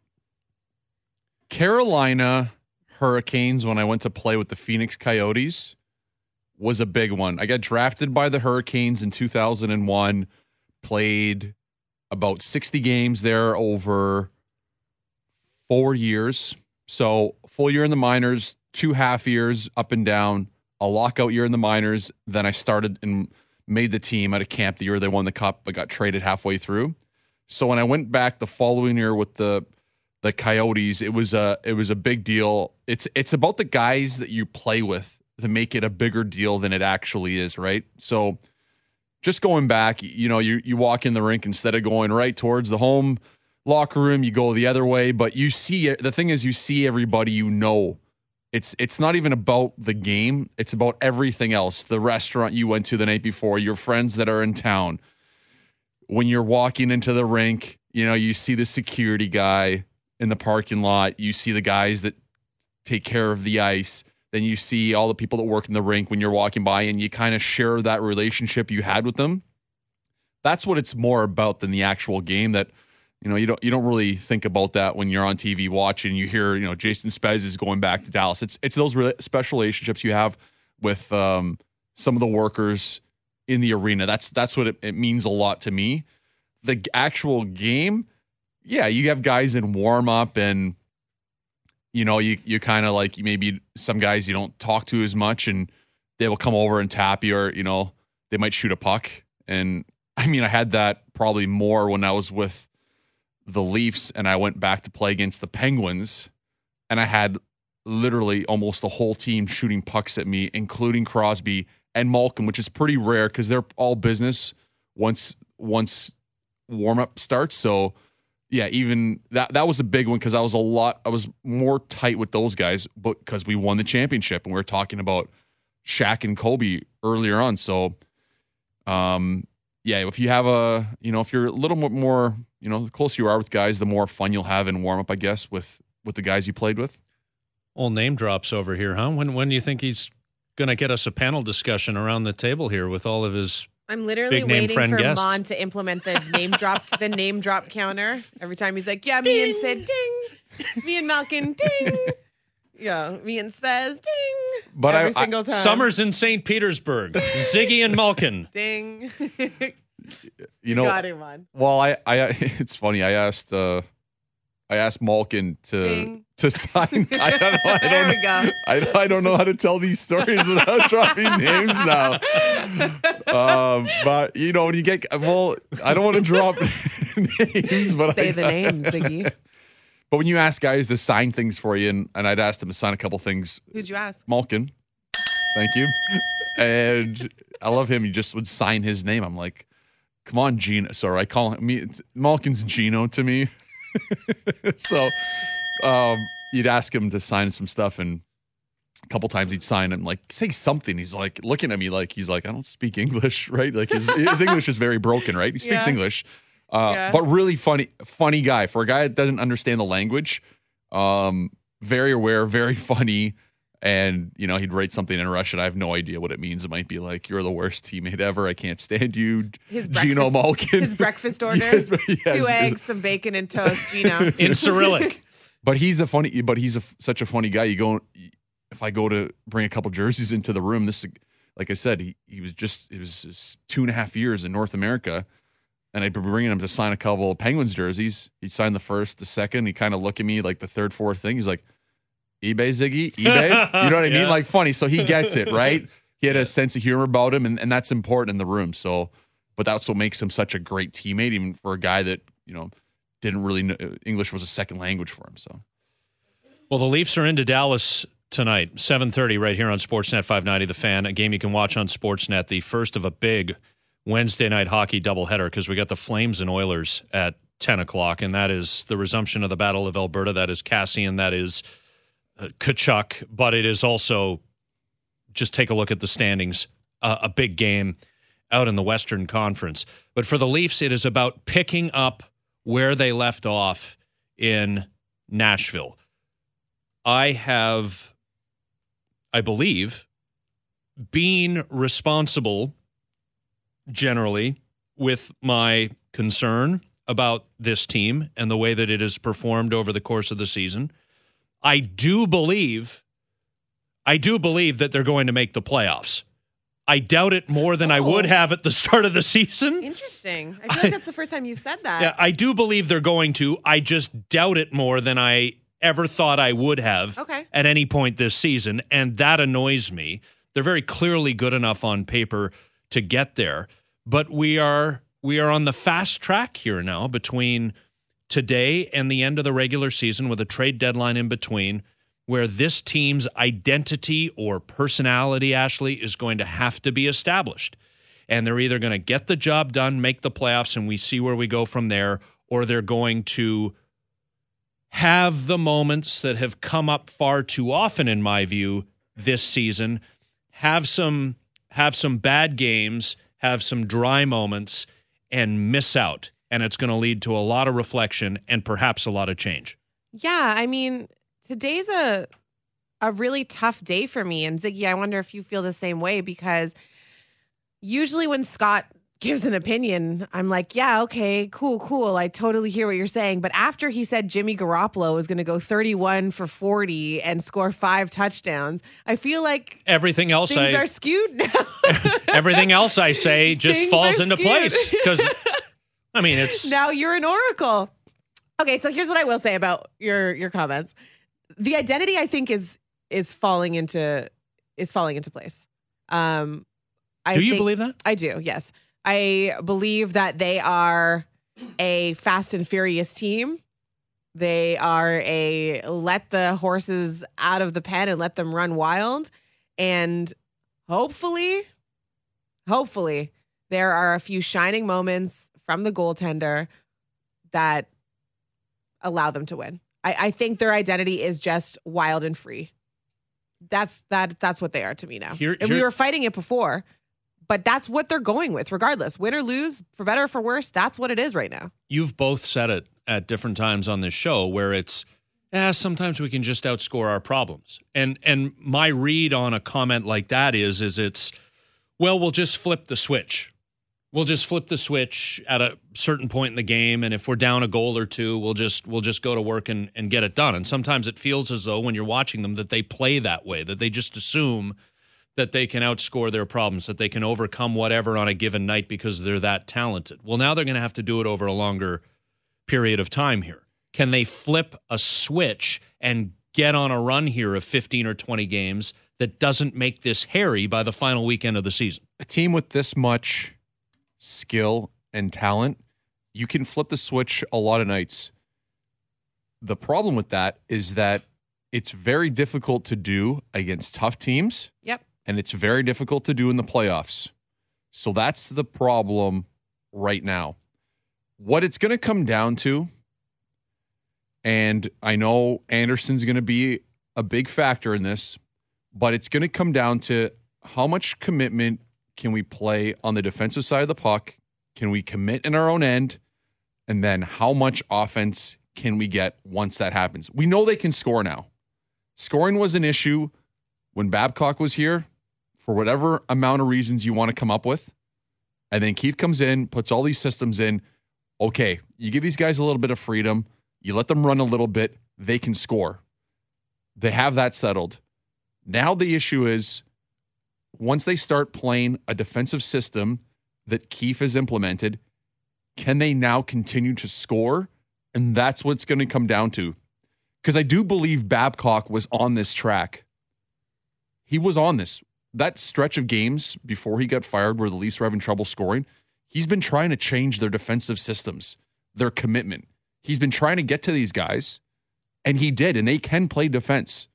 Carolina Hurricanes, when I went to play with the Phoenix Coyotes, was a big one. I got drafted by the Hurricanes in 2001, played about 60 games there over 4 years. So full year in the minors, 2 half years up and down, a lockout year in the minors. Then I started and made the team at a camp the year they won the cup. I got traded halfway through. So when I went back the following year with the Coyotes, it was a big deal. It's about the guys that you play with that make it a bigger deal than it actually is, right? So just going back, you walk in the rink, instead of going right towards the home locker room, you go the other way. But you see, the thing is, you see everybody It's not even about the game. It's about everything else. The restaurant you went to the night before, your friends that are in town. When you're walking into the rink, you see the security guy in the parking lot. You see the guys that take care of the ice. Then you see all the people that work in the rink when you're walking by, and you kind of share that relationship you had with them. That's what it's more about than the actual game. That you don't really think about that when you're on TV watching. You hear Jason Spez is going back to Dallas. It's those special relationships you have with some of the workers in the arena. That's what it means a lot to me. The actual game, yeah, you have guys in warm up, and you kind of like maybe some guys you don't talk to as much, and they will come over and tap you, or they might shoot a puck. And I mean, I had that probably more when I was with the Leafs and I went back to play against the Penguins, and I had literally almost the whole team shooting pucks at me, including Crosby and Malkin, which is pretty rare because they're all business once warm-up starts. So yeah, even that was a big one because I was more tight with those guys, but because we won the championship and we were talking about Shaq and Kobe earlier on. So yeah, if you have if you're a little bit more, the closer you are with guys, the more fun you'll have in warm up, I guess, with the guys you played with. Old name drops over here, huh? When do you think he's going to get us a panel discussion around the table here with all of his I'm literally big name waiting friend for guests? Mon to implement the name drop counter. Every time he's like, yeah, me and Sid, ding. Me and Malkin, ding. Yeah, me and Spez, ding. But every single time. Summers in St. Petersburg. Ziggy and Malkin. Ding. You got him on. Well, I it's funny. I asked Malkin to sign. There we go. I don't know how to tell these stories without dropping names now. But when you get I don't want to drop names, but say the name, Ziggy. But when you ask guys to sign things for you, and I'd asked them to sign a couple things. Who'd you ask? Malkin. Thank you. And I love him. He just would sign his name. I'm like, come on, Gino. Sorry, I call him Malkin's Gino to me. So you'd ask him to sign some stuff, and a couple times he'd sign and like say something. He's like looking at me like he's like, I don't speak English, right? Like his English is very broken, right? He speaks English. But really funny guy. For a guy that doesn't understand the language, very aware, very funny. And, he'd write something in Russian. I have no idea what it means. It might be like, you're the worst teammate ever. I can't stand you. Gino Malkin. His breakfast order. Yes. 2 eggs, some bacon, and toast, Gino. In Cyrillic. But he's such a funny guy. If I go to bring a couple jerseys into the room, this, like I said, it was 2.5 years in North America. And I'd be bringing him to sign a couple of Penguins jerseys. He'd sign the first, the second. He kind of look at me like the third, fourth thing. He's like, eBay, Ziggy? eBay? You know what I mean? Like, funny. So he gets it, right? He had a sense of humor about him, and that's important in the room. So, but that's what makes him such a great teammate, even for a guy that, didn't really know English was a second language for him. So, well, the Leafs are into Dallas tonight, 7:30 right here on Sportsnet 590 The Fan, a game you can watch on Sportsnet, the first of a big Wednesday night hockey doubleheader, because we got the Flames and Oilers at 10 o'clock, and that is the resumption of the Battle of Alberta. That is Cassian, that is Tkachuk, but it is also, just take a look at the standings, a big game out in the Western Conference. But for the Leafs, it is about picking up where they left off in Nashville. I have, I believe, been responsible generally with my concern about this team and the way that it has performed over the course of the season. I do believe that they're going to make the playoffs. I doubt it more than I would have at the start of the season. Interesting. I feel like that's the first time you've said that. Yeah, I do believe they're going to. I just doubt it more than I ever thought I would have at any point this season, and that annoys me. They're very clearly good enough on paper to get there, but we are on the fast track here now between today and the end of the regular season, with a trade deadline in between, where this team's identity or personality, Ashley, is going to have to be established. And they're either going to get the job done, make the playoffs, and we see where we go from there, or they're going to have the moments that have come up far too often, in my view, this season. Have some bad games, have some dry moments, and miss out. And it's going to lead to a lot of reflection and perhaps a lot of change. Yeah, I mean, today's a really tough day for me. And Ziggy, I wonder if you feel the same way, because usually when Scott gives an opinion, I'm like, yeah, okay, cool. I totally hear what you're saying. But after he said Jimmy Garoppolo was going to go 31 for 40 and score 5 touchdowns, I feel like everything else things are skewed now. Everything else I say just Things falls are into skewed. place. Because, I mean, it's... Now you're an oracle. Okay, so here's what I will say about your comments. The identity, I think, is falling into place. Do you believe that? I do, yes. I believe that they are a fast and furious team. They are a let the horses out of the pen and let them run wild. And hopefully, there are a few shining moments from the goaltender that allow them to win. I think their identity is just wild and free. That's what they are to me now. And we were fighting it before. But that's what they're going with, regardless. Win or lose, for better or for worse, that's what it is right now. You've both said it at different times on this show where it's, sometimes we can just outscore our problems. And my read on a comment like that is it's, well, we'll just flip the switch. We'll just flip the switch at a certain point in the game, and if we're down a goal or two, we'll just go to work and get it done. And sometimes it feels as though when you're watching them that they play that way, that they just assume that they can outscore their problems, that they can overcome whatever on a given night because they're that talented. Well, now they're going to have to do it over a longer period of time here. Can they flip a switch and get on a run here of 15 or 20 games that doesn't make this hairy by the final weekend of the season? A team with this much skill and talent, you can flip the switch a lot of nights. The problem with that is that it's very difficult to do against tough teams. Yep. And it's very difficult to do in the playoffs. So that's the problem right now. What it's going to come down to, and I know Anderson's going to be a big factor in this, but it's going to come down to how much commitment can we play on the defensive side of the puck? Can we commit in our own end? And then how much offense can we get once that happens? We know they can score now. Scoring was an issue when Babcock was here, for whatever amount of reasons you want to come up with. And then Keith comes in, puts all these systems in. Okay, you give these guys a little bit of freedom. You let them run a little bit. They can score. They have that settled. Now the issue is, once they start playing a defensive system that Keith has implemented, can they now continue to score? And that's what it's going to come down to. Because I do believe Babcock was on this track. He was on this. That stretch of games before he got fired where the Leafs were having trouble scoring, he's been trying to change their defensive systems, their commitment. He's been trying to get to these guys, and he did, and they can play defense.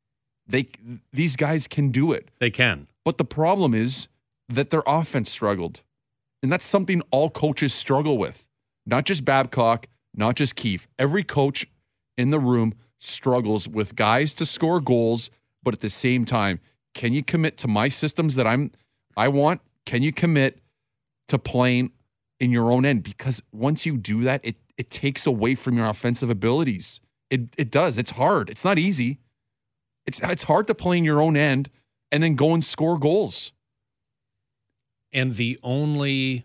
These guys can do it. They can. But the problem is that their offense struggled. And that's something all coaches struggle with. Not just Babcock, not just Keefe. Every coach in the room struggles with guys to score goals, but at the same time, can you commit to my systems that I want? Can you commit to playing in your own end? Because once you do that, it takes away from your offensive abilities. It does. It's hard. It's not easy. It's hard to play in your own end and then go and score goals. And the only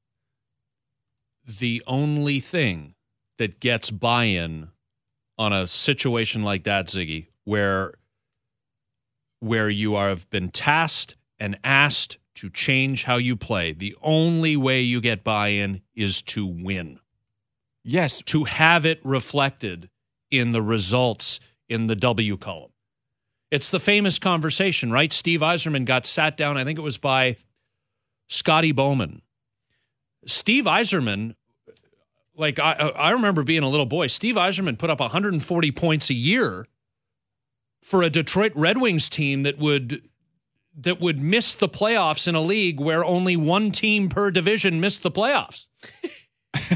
thing that gets buy-in on a situation like that, Ziggy, where you have been tasked and asked to change how you play, the only way you get buy-in is to win. Yes. To have it reflected in the results in the W column. It's the famous conversation, right? Steve Yzerman got sat down, I think it was by Scotty Bowman. Steve Yzerman, like I remember being a little boy, Steve Yzerman put up 140 points a year for a Detroit Red Wings team that would miss the playoffs in a league where only one team per division missed the playoffs.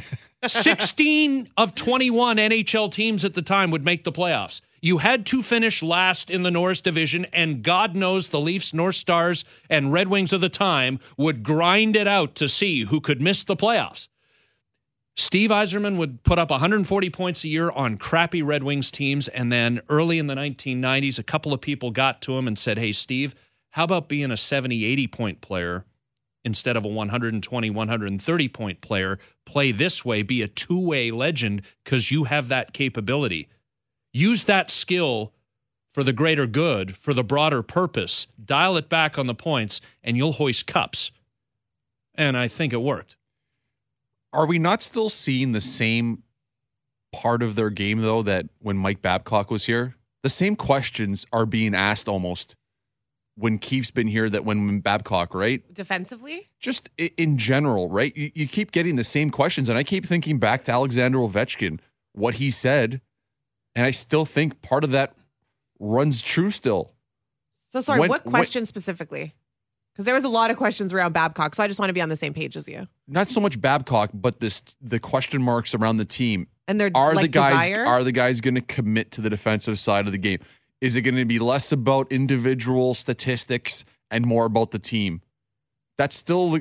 16 of 21 NHL teams at the time would make the playoffs. You had to finish last in the Norris division, and God knows the Leafs, North Stars, and Red Wings of the time would grind it out to see who could miss the playoffs. Steve Yzerman would put up 140 points a year on crappy Red Wings teams, and then early in the 1990s, a couple of people got to him and said, hey, Steve, how about being a 70, 80-point player instead of a 120, 130-point player? Play this way, be a two-way legend because you have that capability. Use that skill for the greater good, for the broader purpose. Dial it back on the points, and you'll hoist cups. And I think it worked. Are we not still seeing the same part of their game, though, that when Mike Babcock was here? The same questions are being asked almost when Keefe's been here that when Babcock, right? Defensively? Just in general, right? You keep getting the same questions, and I keep thinking back to Alexander Ovechkin, what he said, and I still think part of that runs true still. So sorry, what question specifically? Because there was a lot of questions around Babcock, so I just want to be on the same page as you. Not so much Babcock, but the question marks around the team. And they're are like the guys desire? Are the guys going to commit to the defensive side of the game? Is it going to be less about individual statistics and more about the team? They're still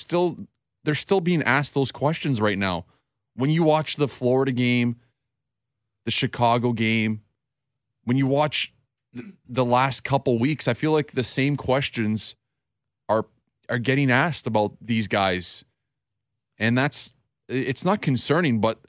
being asked those questions right now. When you watch the Florida game, the Chicago game, when you watch the last couple weeks, I feel like the same questions are getting asked about these guys. And it's not concerning, but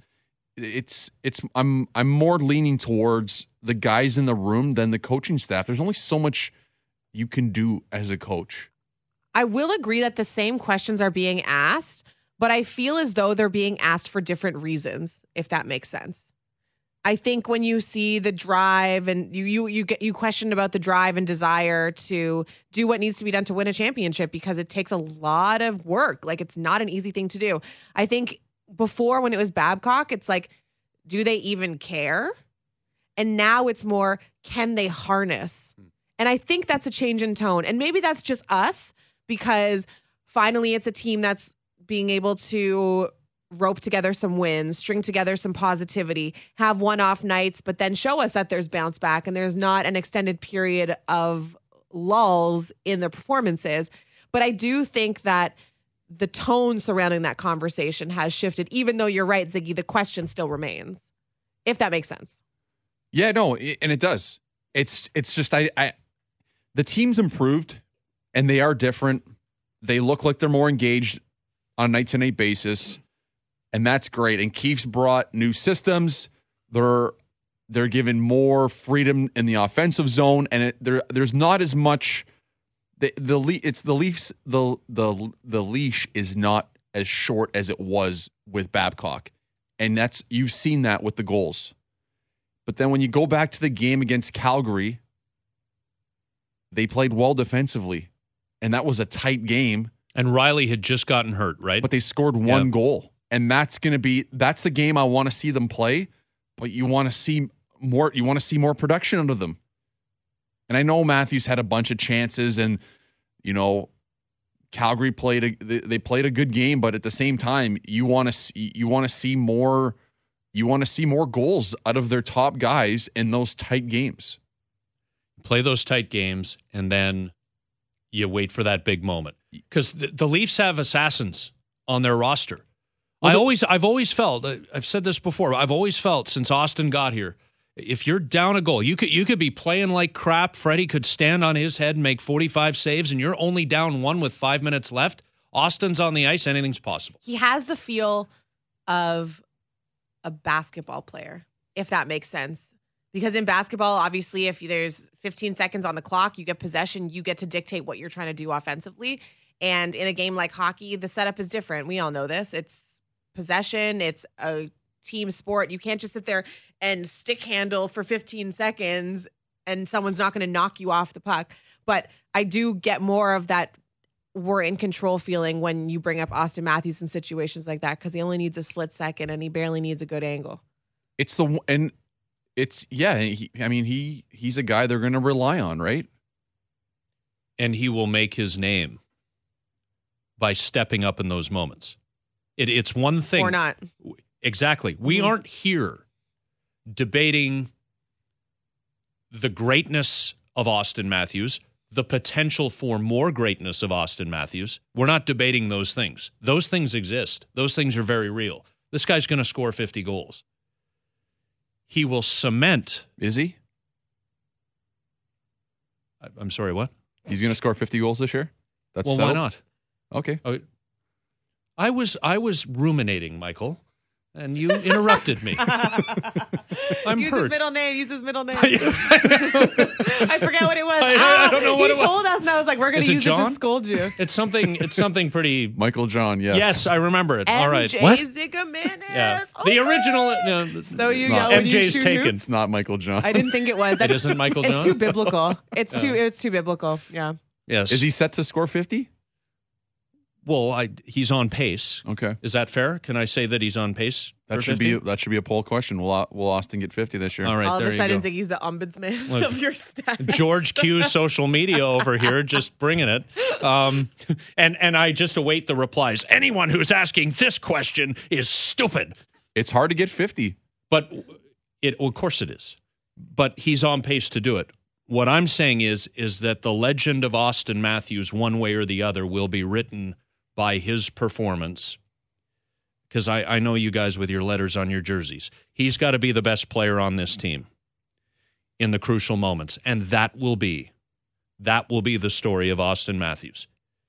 I'm more leaning towards the guys in the room than the coaching staff. There's only so much you can do as a coach. I will agree that the same questions are being asked, but I feel as though they're being asked for different reasons, if that makes sense. I think when you see the drive and you question about the drive and desire to do what needs to be done to win a championship, because it takes a lot of work. Like, it's not an easy thing to do. I think before, when it was Babcock, it's like, do they even care? And now it's more, can they harness? And I think that's a change in tone. And maybe that's just us, because finally it's a team that's being able to rope together some wins, string together some positivity, have one-off nights, but then show us that there's bounce back and there's not an extended period of lulls in the performances. But I do think that the tone surrounding that conversation has shifted, even though you're right, Ziggy, the question still remains, if that makes sense. Yeah, no, and it does. It's just the team's improved and they are different. They look like they're more engaged on a night-to-night basis. And that's great. And Keefe's brought new systems. They're given more freedom in the offensive zone, and there's not as much. The Leafs. The leash is not as short as it was with Babcock, and you've seen that with the goals. But then when you go back to the game against Calgary, they played well defensively, and that was a tight game. And Riley had just gotten hurt, right? But they scored one goal. And that's the game I want to see them play, but you want to see more production out of them. And I know Matthews had a bunch of chances, and Calgary played a good game, but at the same time, you want to see more goals out of their top guys in those tight games. Play those tight games, and then you wait for that big moment, because the Leafs have assassins on their roster. I've always felt, I've said this before, I've always felt since Austin got here, if you're down a goal, you could be playing like crap. Freddie could stand on his head and make 45 saves, and you're only down one with 5 minutes left. Austin's on the ice, anything's possible. He has the feel of a basketball player, if that makes sense. Because in basketball, obviously, if there's 15 seconds on the clock, you get possession, you get to dictate what you're trying to do offensively. And in a game like hockey, the setup is different. We all know this. It's possession. It's a team sport. You can't just sit there and stick handle for 15 seconds and someone's not going to knock you off the puck. But I do get more of that we're in control feeling when you bring up Austin Matthews in situations like that, because he only needs a split second and he barely needs a good angle. He's a guy they're going to rely on, right? And he will make his name by stepping up in those moments. It's one thing. Or not. Exactly. We aren't here debating the greatness of Auston Matthews, the potential for more greatness of Auston Matthews. We're not debating those things. Those things exist. Those things are very real. This guy's going to score 50 goals. He will cement. Is he? I'm sorry, what? He's going to score 50 goals this year? That's well, settled? why not? Okay. I was ruminating, Michael, and you interrupted me. I'm Use hurt. his middle name. Use his middle name. I forget what it was. I don't know what it was. He told us, and I was like, "We're going to use it to scold you." It's something pretty. Michael John. Yes. Yes, I remember it. MJ All right. What? Zigomanis. Yeah. Oh, The original. So you yell when you MJ's shoot taken. hoops? It's not Michael John. I didn't think it was. It isn't Michael John? It's too biblical. It's too biblical. Yeah. Yes. Is he set to score 50? Well, he's on pace. Okay. Is that fair? Can I say that he's on pace? That should be a poll question. Will Austin get 50 this year? All right, All of there a sudden, you go. Ziggy's the ombudsman Look, of your stats. George Q social media over here, just bringing it. And I just await the replies. Anyone who's asking this question is stupid. It's hard to get 50. But of course it is. But he's on pace to do it. What I'm saying is that the legend of Auston Matthews, one way or the other, will be written by his performance. Because I know you guys with your letters on your jerseys. He's got to be the best player on this team in the crucial moments. And that will be the story of Auston Matthews.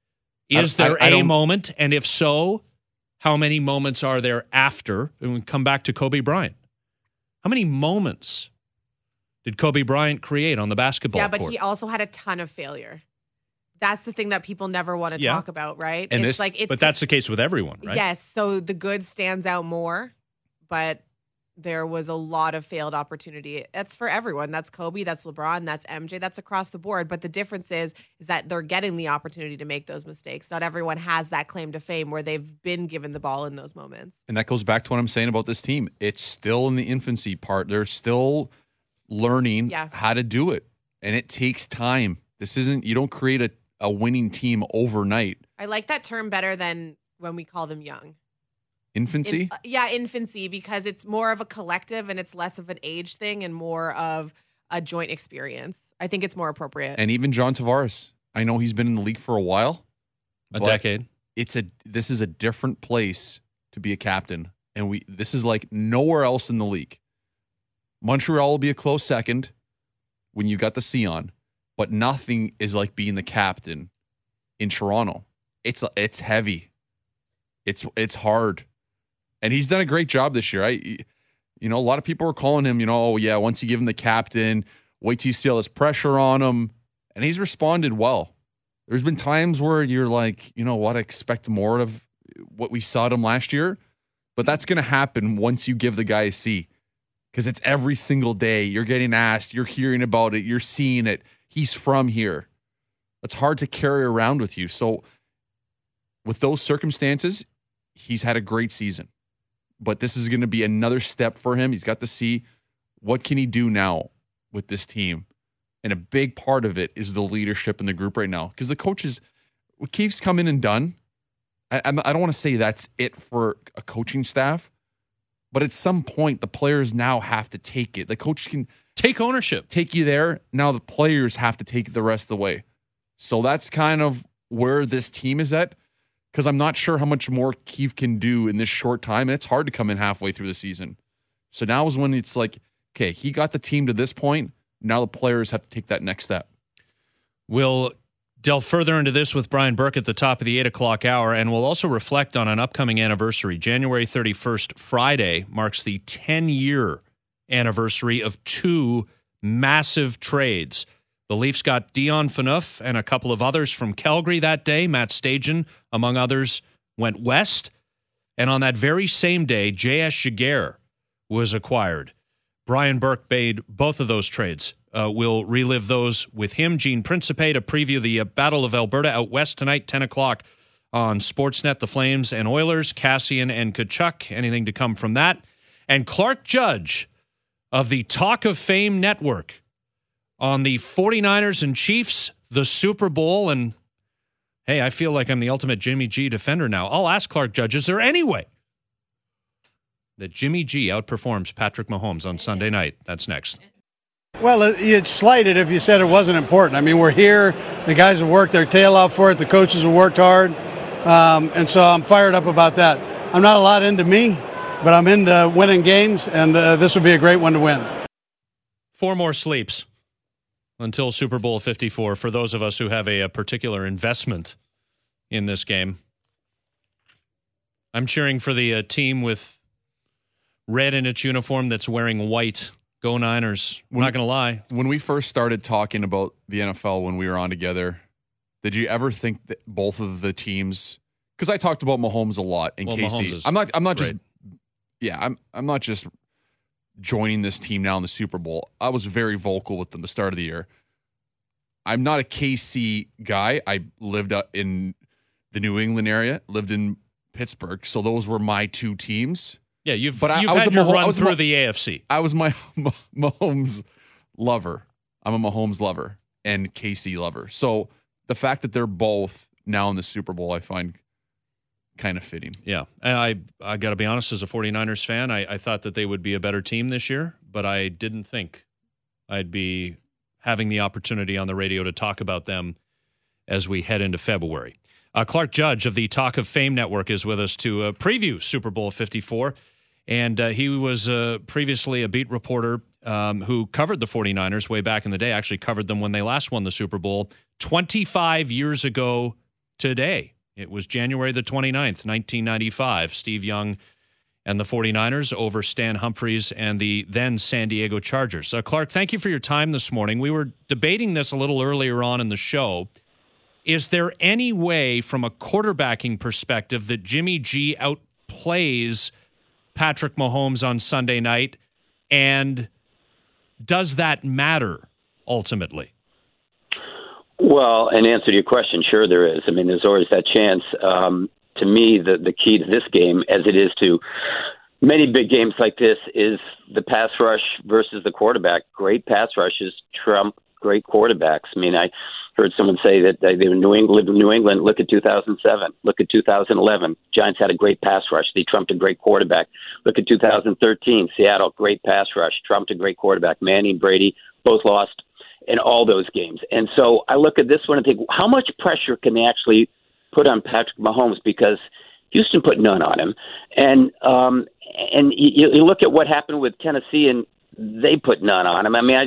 Is there a moment? And if so, how many moments are there after? And we come back to Kobe Bryant. How many moments did Kobe Bryant create on the basketball court? Yeah, but he also had a ton of failure. That's the thing that people never want to talk about, right? And but that's the case with everyone, right? Yes. So the good stands out more, but there was a lot of failed opportunity. That's for everyone. That's Kobe, that's LeBron, that's MJ, that's across the board. But the difference is that they're getting the opportunity to make those mistakes. Not everyone has that claim to fame where they've been given the ball in those moments. And that goes back to what I'm saying about this team. It's still in the infancy part. They're still learning how to do it. And it takes time. You don't create a winning team overnight. I like that term better than when we call them young. Infancy? Infancy, because it's more of a collective and it's less of an age thing and more of a joint experience. I think it's more appropriate. And even John Tavares. I know he's been in the league for a while. A decade. This is a different place to be a captain. And this is like nowhere else in the league. Montreal will be a close second when you got the C on. But nothing is like being the captain in Toronto. It's heavy. It's hard. And he's done a great job this year. A lot of people were calling him, once you give him the captain, wait till you see all this pressure on him. And he's responded well. There's been times where you're like, you know what, I expect more of what we saw at him last year. But that's going to happen once you give the guy a C. Because it's every single day. You're getting asked. You're hearing about it. You're seeing it. He's from here. It's hard to carry around with you. So with those circumstances, he's had a great season. But this is going to be another step for him. He's got to see what can he do now with this team. And a big part of it is the leadership in the group right now. Because the coaches, what Keefe's come in and done, I don't want to say that's it for a coaching staff. But at some point, the players now have to take it. The coach can take ownership. Take you there. Now the players have to take it the rest of the way. So that's kind of where this team is at. Because I'm not sure how much more Keefe can do in this short time. And it's hard to come in halfway through the season. So now is when it's like, okay, he got the team to this point. Now the players have to take that next step. We'll delve further into this with Brian Burke at the top of the 8 o'clock hour, and we'll also reflect on an upcoming anniversary. January 31st, Friday, marks the 10-year anniversary of two massive trades. The Leafs got Dion Phaneuf and a couple of others from Calgary that day. Matt Stajan, among others, went west. And on that very same day, J.S. Giguère was acquired. Brian Burke made both of those trades. We'll relive those with him. Gene Principe to preview the Battle of Alberta out west tonight, 10 o'clock on Sportsnet, the Flames and Oilers, Cassian and Tkachuk, anything to come from that. And Clark Judge of the Talk of Fame Network on the 49ers and Chiefs, the Super Bowl. And, hey, I feel like I'm the ultimate Jimmy G defender now. I'll ask Clark Judge, is there any way that Jimmy G outperforms Patrick Mahomes on Sunday night. That's next. Well, it's slighted if you said it wasn't important. I mean, we're here. The guys have worked their tail off for it. The coaches have worked hard. And so I'm fired up about that. I'm not a lot into me, but I'm into winning games, and this would be a great one to win. 4 more sleeps until Super Bowl 54 for those of us who have a particular investment in this game. I'm cheering for the team with red in its uniform that's wearing white. Go Niners. I'm not going to lie. When we first started talking about the NFL when we were on together, did you ever think that both of the teams, because I talked about Mahomes a lot in KC. I'm not just joining this team now in the Super Bowl. I was very vocal with them the start of the year. I'm not a KC guy. I lived in the New England area, lived in Pittsburgh, so those were my 2 teams. Yeah, you've had your run through the AFC. I was my Mahomes lover. I'm a Mahomes lover and KC lover. So the fact that they're both now in the Super Bowl, I find kind of fitting. Yeah, and I got to be honest, as a 49ers fan, I thought that they would be a better team this year, but I didn't think I'd be having the opportunity on the radio to talk about them as we head into February. Clark Judge of the Talk of Fame Network is with us to preview Super Bowl 54. And he was previously a beat reporter who covered the 49ers way back in the day, actually covered them when they last won the Super Bowl 25 years ago today. It was January the 29th, 1995. Steve Young and the 49ers over Stan Humphries and the then San Diego Chargers. Clark, thank you for your time this morning. We were debating this a little earlier on in the show. Is there any way from a quarterbacking perspective that Jimmy G outplays Patrick Mahomes on Sunday night? And does that matter ultimately? Well, in answer to your question, sure there is. I mean, there's always that chance. To me, the key to this game, as it is to many big games like this, is the pass rush versus the quarterback. Great pass rushes trump great quarterbacks. I mean, I heard someone say that they were New England. Look at 2007. Look at 2011. Giants had a great pass rush. They trumped a great quarterback. Look at 2013. Seattle, great pass rush. Trumped a great quarterback. Manning, Brady, both lost in all those games. And so I look at this one and think, how much pressure can they actually put on Patrick Mahomes? Because Houston put none on him. And you look at what happened with Tennessee, and they put none on him. I mean,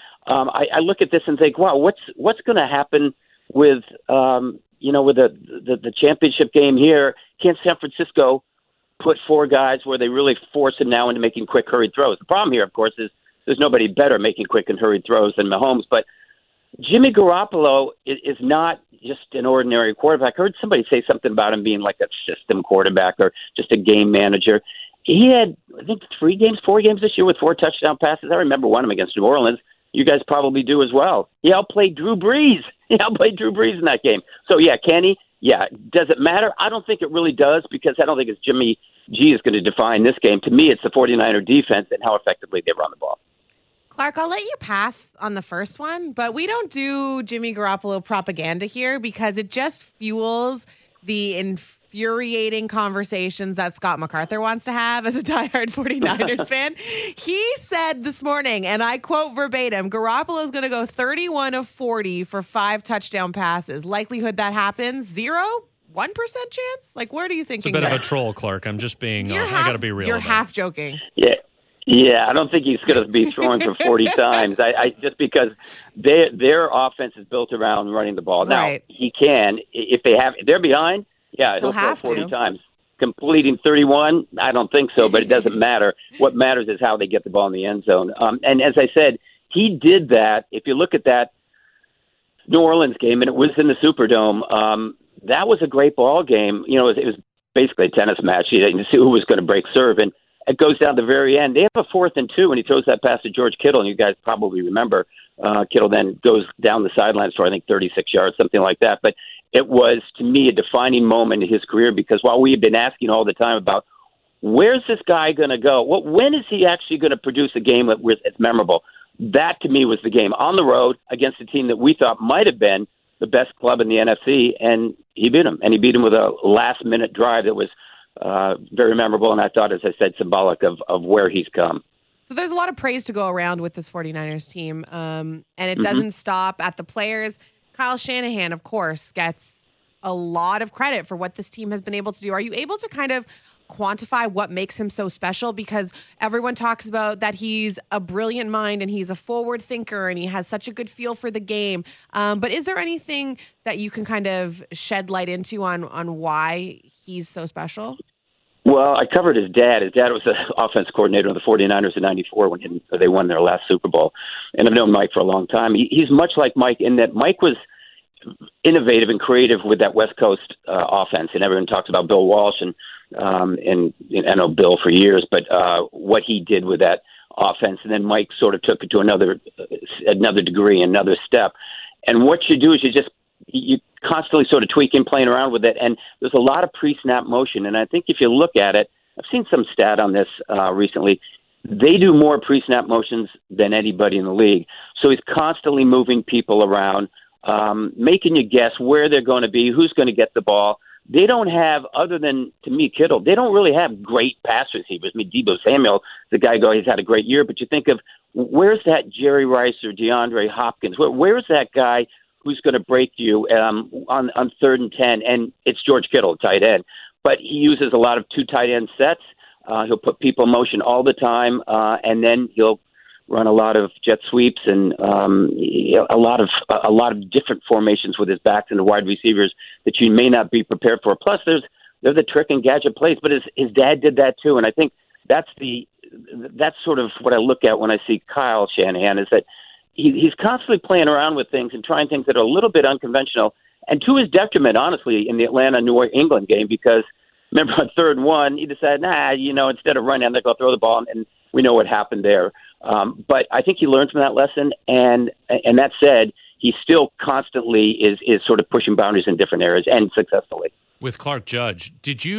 I look at this and think, wow, what's going to happen with with the championship game here? Can San Francisco put 4 guys where they really force him now into making quick, hurried throws? The problem here, of course, is there's nobody better making quick and hurried throws than Mahomes. But Jimmy Garoppolo is not just an ordinary quarterback. I heard somebody say something about him being like a system quarterback or just a game manager. He had, I think, 4 games this year with 4 touchdown passes. I remember one of them against New Orleans. You guys probably do as well. He outplayed Drew Brees. in that game. So, yeah, can he? Yeah. Does it matter? I don't think it really does, because I don't think it's Jimmy G is going to define this game. To me, it's the 49er defense and how effectively they run the ball. Clark, I'll let you pass on the first one, but we don't do Jimmy Garoppolo propaganda here because it just fuels the infuriating conversations that Scott MacArthur wants to have as a diehard 49ers fan. He said this morning, and I quote verbatim, Garoppolo's going to go 31 of 40 for 5 touchdown passes. Likelihood that happens, 0? 1% chance? Like, where do you think? It's a bit of a troll, Clark. I'm just being, I got to be real. You're half joking. Yeah, I don't think he's going to be throwing for 40 times. I just because their offense is built around running the ball. Now, he can, if they're behind, he'll throw 40 times. Completing 31, I don't think so, but it doesn't matter. What matters is how they get the ball in the end zone. And as I said, he did that. If you look at that New Orleans game, and it was in the Superdome, that was a great ball game. You know, it was basically a tennis match. You didn't see who was going to break serve, and it goes down to the very end. They have a 4th and 2, and he throws that pass to George Kittle, and you guys probably remember Kittle then goes down the sidelines for, I think, 36 yards, something like that. But it was, to me, a defining moment in his career, because while we have been asking all the time about where's this guy going to go, when is he actually going to produce a game that's memorable, that, to me, was the game. On the road against a team that we thought might have been the best club in the NFC, and he beat him. And he beat him with a last-minute drive that was very memorable, and I thought, as I said, symbolic of where he's come. So there's a lot of praise to go around with this 49ers team, and it doesn't stop at the players. Kyle Shanahan, of course, gets a lot of credit for what this team has been able to do. Are you able to kind of quantify what makes him so special? Because everyone talks about that he's a brilliant mind and he's a forward thinker and he has such a good feel for the game. But is there anything that you can kind of shed light into on why he's so special? Well, I covered his dad. His dad was the offense coordinator of the 49ers in '94 when they won their last Super Bowl. And I've known Mike for a long time. He's much like Mike in that Mike was innovative and creative with that West Coast offense. And everyone talks about Bill Walsh, and I know Bill for years, but what he did with that offense. And then Mike sort of took it to another degree, another step. And what you do is you constantly sort of tweaking, playing around with it. And there's a lot of pre-snap motion. And I think if you look at it, I've seen some stat on this recently. They do more pre-snap motions than anybody in the league. So he's constantly moving people around, making you guess where they're going to be, who's going to get the ball. They don't have, other than, to me, Kittle, they don't really have great pass receivers. I mean, Deebo Samuel, the guy he's had a great year, but you think of, where's that Jerry Rice or DeAndre Hopkins? Where's that guy who's going to break you on 3rd and 10? And it's George Kittle, tight end. But he uses a lot of 2 tight end sets. He'll put people in motion all the time, and then he'll run a lot of jet sweeps and a lot of different formations with his backs and the wide receivers that you may not be prepared for. Plus, there's the trick and gadget plays, but his dad did that too, and I think that's sort of what I look at when I see Kyle Shanahan, is that he's constantly playing around with things and trying things that are a little bit unconventional, and to his detriment, honestly, in the Atlanta-New England game, because remember on 3rd and 1, he decided, instead of running, I'm going to go throw the ball, and we know what happened there. But I think he learned from that lesson, and that said, he still constantly is sort of pushing boundaries in different areas, and successfully. With Clark Judge,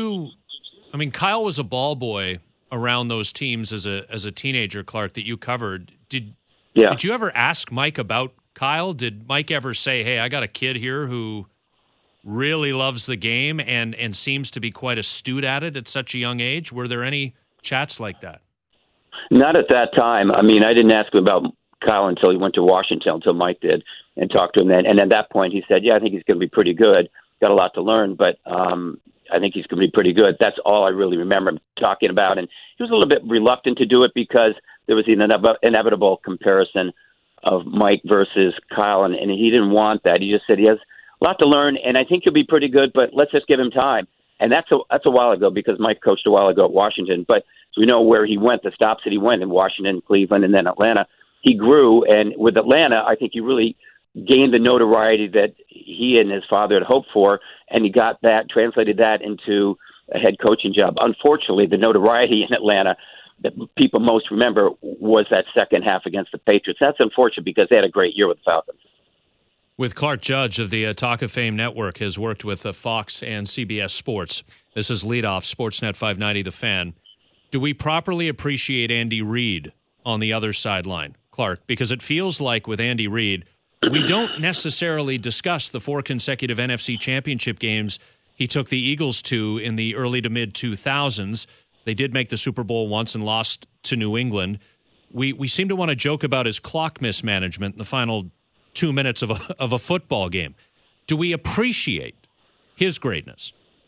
Kyle was a ball boy around those teams as a teenager, Clark, that you covered. Did you ever ask Mike about Kyle? Did Mike ever say, hey, I got a kid here who really loves the game and seems to be quite astute at it at such a young age? Were there any chats like that? Not at that time. I mean, I didn't ask him about Kyle until he went to Washington, until Mike did, and talked to him then. And at that point, he said, I think he's going to be pretty good. Got a lot to learn, but I think he's going to be pretty good. That's all I really remember him talking about. And he was a little bit reluctant to do it because there was an inevitable comparison of Mike versus Kyle, and he didn't want that. He just said he has a lot to learn, and I think he'll be pretty good, but let's just give him time. And that's a while ago, because Mike coached a while ago at Washington. But so we know where he went, the stops that he went in Washington, Cleveland, and then Atlanta. He grew, and with Atlanta, I think he really gained the notoriety that he and his father had hoped for, and he got that, translated that into a head coaching job. Unfortunately, the notoriety in Atlanta that people most remember was that second half against the Patriots. That's unfortunate because they had a great year with the Falcons. With Clark Judge of the Talk of Fame Network, has worked with Fox and CBS Sports. This is Leadoff, Sportsnet 590, The Fan. Do we properly appreciate Andy Reid on the other sideline, Clark? Because it feels like with Andy Reid, we don't necessarily discuss the 4 consecutive NFC Championship games he took the Eagles to in the early to mid-2000s. They did make the Super Bowl once and lost to New England. We seem to want to joke about his clock mismanagement in the final 2 minutes of a football game. Do we appreciate his greatness?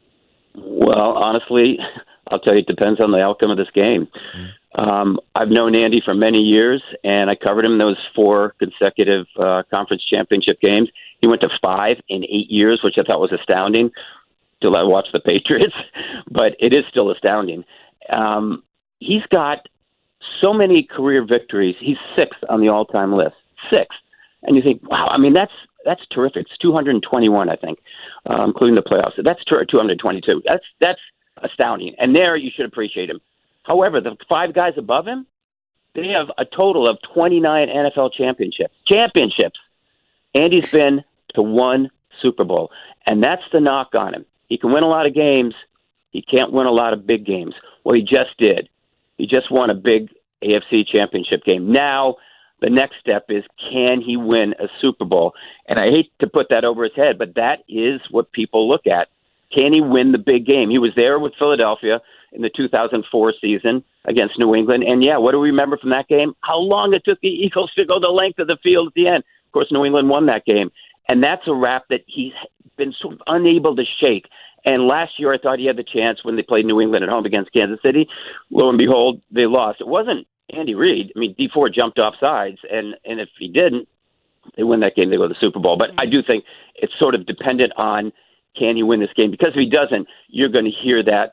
Well, honestly, I'll tell you, it depends on the outcome of this game. I've known Andy for many years, and I covered him in those 4 consecutive conference championship games. He went to 5 in 8 years, which I thought was astounding till I watched the Patriots, but it is still astounding. He's got so many career victories. He's 6th on the all-time list. 6th. And you think, wow, I mean, that's terrific. It's 221, I think, including the playoffs. That's 222. That's astounding. And there you should appreciate him. However, the 5 guys above him, they have a total of 29 NFL championships. Andy's been to 1 Super Bowl, and that's the knock on him. He can win a lot of games. He can't win a lot of big games. Well, he just did. He just won a big AFC championship game. Now, the next step is, can he win a Super Bowl? And I hate to put that over his head, but that is what people look at. Can he win the big game? He was there with Philadelphia in the 2004 season against New England. And, what do we remember from that game? How long it took the Eagles to go the length of the field at the end. Of course, New England won that game. And that's a rap that he's been sort of unable to shake. And last year, I thought he had the chance when they played New England at home against Kansas City. Lo and behold, they lost. It wasn't Andy Reid. I mean, D4 jumped off sides. And if he didn't, they win that game, they go to the Super Bowl. But I do think it's sort of dependent on, can he win this game? Because if he doesn't, you're going to hear that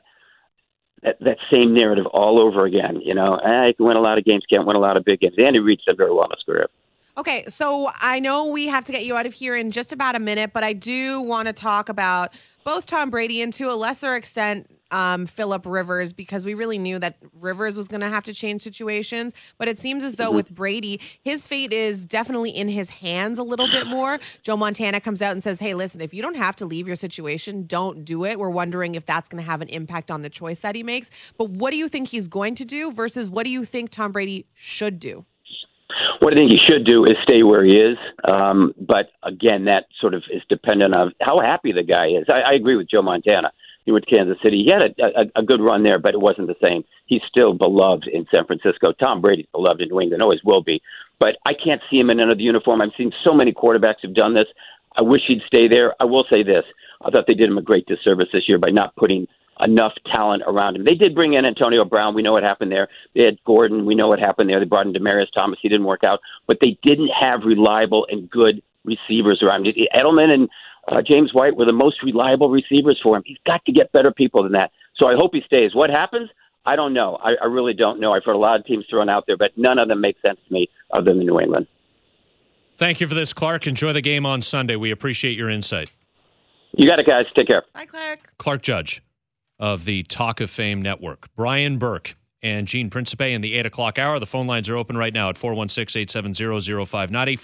same narrative all over again. He can win a lot of games, can't win a lot of big games. Andy Reid said very well in his career. Okay, so I know we have to get you out of here in just about a minute, but I do want to talk about both Tom Brady and to a lesser extent Phillip Rivers, because we really knew that Rivers was going to have to change situations. But it seems as though with Brady, his fate is definitely in his hands a little bit more. Joe Montana comes out and says, hey, listen, if you don't have to leave your situation, don't do it. We're wondering if that's going to have an impact on the choice that he makes. But what do you think he's going to do versus what do you think Tom Brady should do? What I think he should do is stay where he is. But again, that sort of is dependent on how happy the guy is. I agree with Joe Montana. He went to Kansas City. He had a good run there, but it wasn't the same. He's still beloved in San Francisco. Tom Brady's beloved in New England, always will be. But I can't see him in another uniform. I've seen so many quarterbacks who've done this. I wish he'd stay there. I will say this. I thought they did him a great disservice this year by not putting enough talent around him. They did bring in Antonio Brown. We know what happened there. They had Gordon. We know what happened there. They brought in Demaryius Thomas. He didn't work out. But they didn't have reliable and good receivers around him. Edelman and James White were the most reliable receivers for him. He's got to get better people than that. So I hope he stays. What happens? I don't know. I really don't know. I've heard a lot of teams thrown out there, but none of them make sense to me other than New England. Thank you for this, Clark. Enjoy the game on Sunday. We appreciate your insight. You got it, guys. Take care. Bye, Clark. Clark Judge of the Talk of Fame Network. Brian Burke and Gene Principe in the 8 o'clock hour. The phone lines are open right now at 416-870-0590,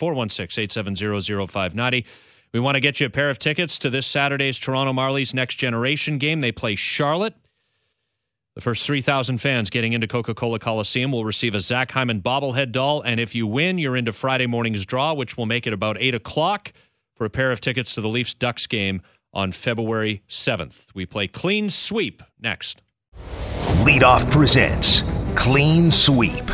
416-870-0590. We want to get you a pair of tickets to this Saturday's Toronto Marlies Next Generation game. They play Charlotte. The first 3,000 fans getting into Coca-Cola Coliseum will receive a Zach Hyman bobblehead doll, and if you win, you're into Friday morning's draw, which will make it about 8 o'clock for a pair of tickets to the Leafs-Ducks game on February 7th. We play Clean Sweep next. Leadoff presents Clean Sweep.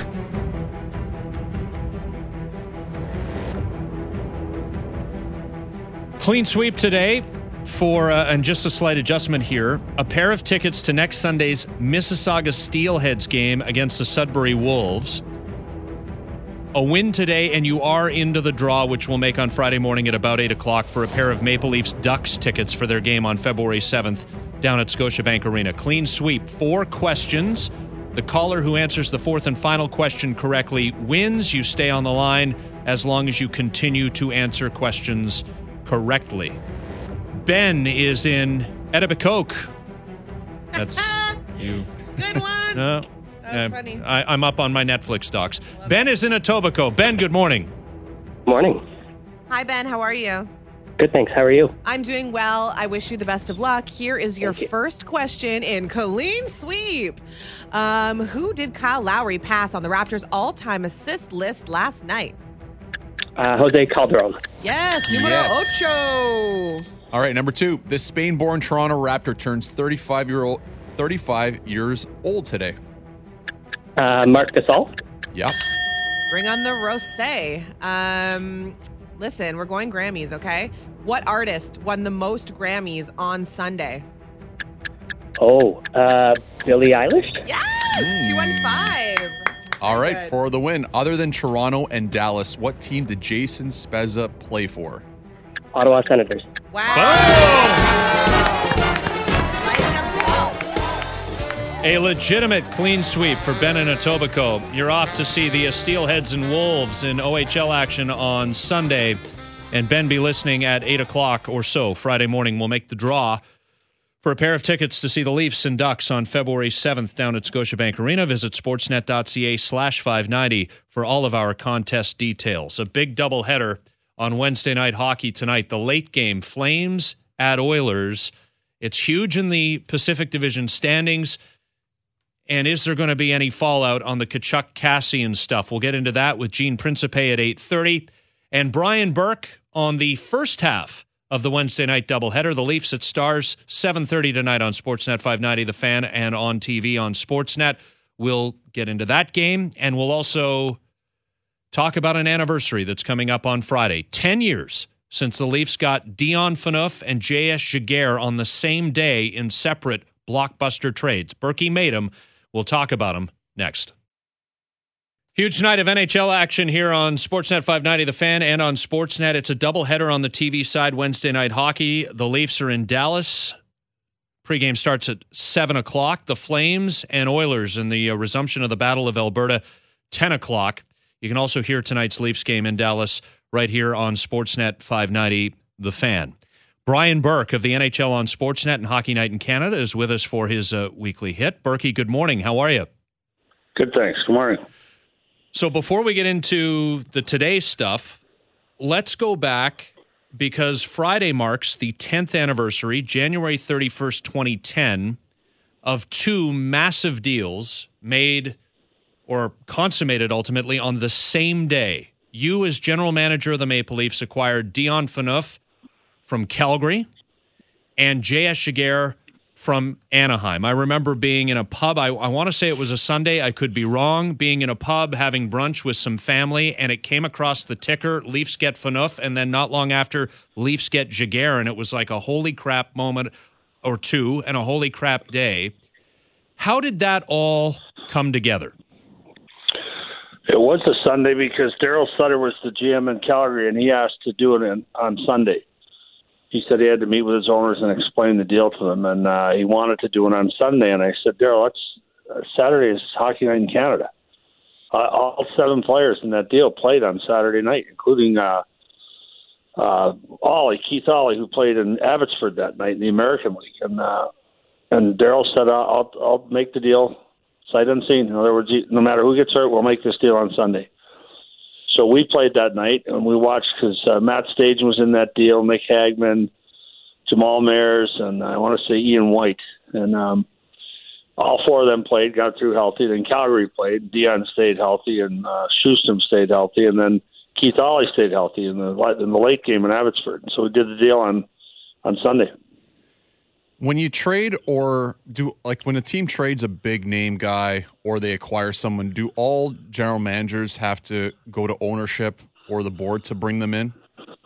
Clean Sweep today for, and just a slight adjustment here, a pair of tickets to next Sunday's Mississauga Steelheads game against the Sudbury Wolves. A win today, and you are into the draw, which we'll make on Friday morning at about 8 o'clock for a pair of Maple Leafs Ducks tickets for their game on February 7th down at Scotiabank Arena. Clean Sweep, 4 questions. The caller who answers the fourth and final question correctly wins. You stay on the line as long as you continue to answer questions correctly. Ben is in Etobicoke. That's you. Good one. No. That was funny. I'm up on my Netflix docs. Ben is in Etobicoke. Ben, good morning. Morning. Hi, Ben. How are you? Good, thanks. How are you? I'm doing well. I wish you the best of luck. Here is your first question in Clean Sweep. Who did Kyle Lowry pass on the Raptors' all-time assist list last night? Jose Calderon. Yes, numero ocho. All right, number 2. This Spain-born Toronto Raptor turns 35 years old today. Marc Gasol. Yep. Bring on the rosé. Listen, we're going Grammys, okay? What artist won the most Grammys on Sunday? Oh, Billie Eilish? Yes! She won 5. All right, good. for the win. Other than Toronto and Dallas, what team did Jason Spezza play for? Ottawa Senators. Wow. A legitimate clean sweep for Ben and Etobicoke. You're off to see the Steelheads and Wolves in OHL action on Sunday. And Ben be listening at 8 o'clock or so Friday morning. We'll make the draw for a pair of tickets to see the Leafs and Ducks on February 7th down at Scotiabank Arena. Visit sportsnet.ca/590 for all of our contest details. A big doubleheader on Wednesday night hockey tonight. The late game, Flames at Oilers. It's huge in the Pacific Division standings. And is there going to be any fallout on the Tkachuk-Kassian stuff? We'll get into that with Gene Principe at 8:30. And Brian Burke on the first half of the Wednesday night doubleheader. The Leafs at Stars, 7:30 tonight on Sportsnet 590 The Fan and on TV on Sportsnet. We'll get into that game, and we'll also talk about an anniversary that's coming up on Friday. 10 years since the Leafs got Dion Phaneuf and J.S. Giguère on the same day in separate blockbuster trades. Berkey made them. We'll talk about them next. Huge night of NHL action here on Sportsnet 590 The Fan and on Sportsnet. It's a doubleheader on the TV side, Wednesday night hockey. The Leafs are in Dallas. Pregame starts at 7 o'clock. The Flames and Oilers in the resumption of the Battle of Alberta, 10 o'clock. You can also hear tonight's Leafs game in Dallas right here on Sportsnet 590 The Fan. Brian Burke of the NHL on Sportsnet and Hockey Night in Canada is with us for his weekly hit. Berkey, good morning. How are you? Good, thanks. Good morning. So before we get into the today stuff, let's go back because Friday marks the 10th anniversary, January 31st, 2010, of two massive deals made or consummated ultimately on the same day. You, as general manager of the Maple Leafs, acquired Dion Phaneuf from Calgary and J.S. Giguère from Anaheim. I remember being in a pub. I want to say it was a Sunday. I could be wrong. Being in a pub, having brunch with some family, and it came across the ticker, Leafs get Phaneuf, and then not long after, Leafs get Giguère, and it was like a holy crap moment or two and a holy crap day. How did that all come together? It was a Sunday because Daryl Sutter was the GM in Calgary, and he asked to do it on Sunday. He said he had to meet with his owners and explain the deal to them, and he wanted to do it on Sunday. And I said, Daryl, Saturday is Hockey Night in Canada. All 7 players in that deal played on Saturday night, including Keith Ollie, who played in Abbotsford that night in the American League. And Daryl said, I'll make the deal sight unseen. In other words, no matter who gets hurt, we'll make this deal on Sunday. So we played that night, and we watched because Matt Stajan was in that deal, Nick Hagman, Jamal Mayers, and I want to say Ian White. And all 4 of them played, got through healthy. Then Calgary played. Dion stayed healthy, and Schuster stayed healthy. And then Keith Ollie stayed healthy in the late game in Abbotsford. So we did the deal on Sunday. When you trade or do, like when a team trades a big name guy or they acquire someone, do all general managers have to go to ownership or the board to bring them in?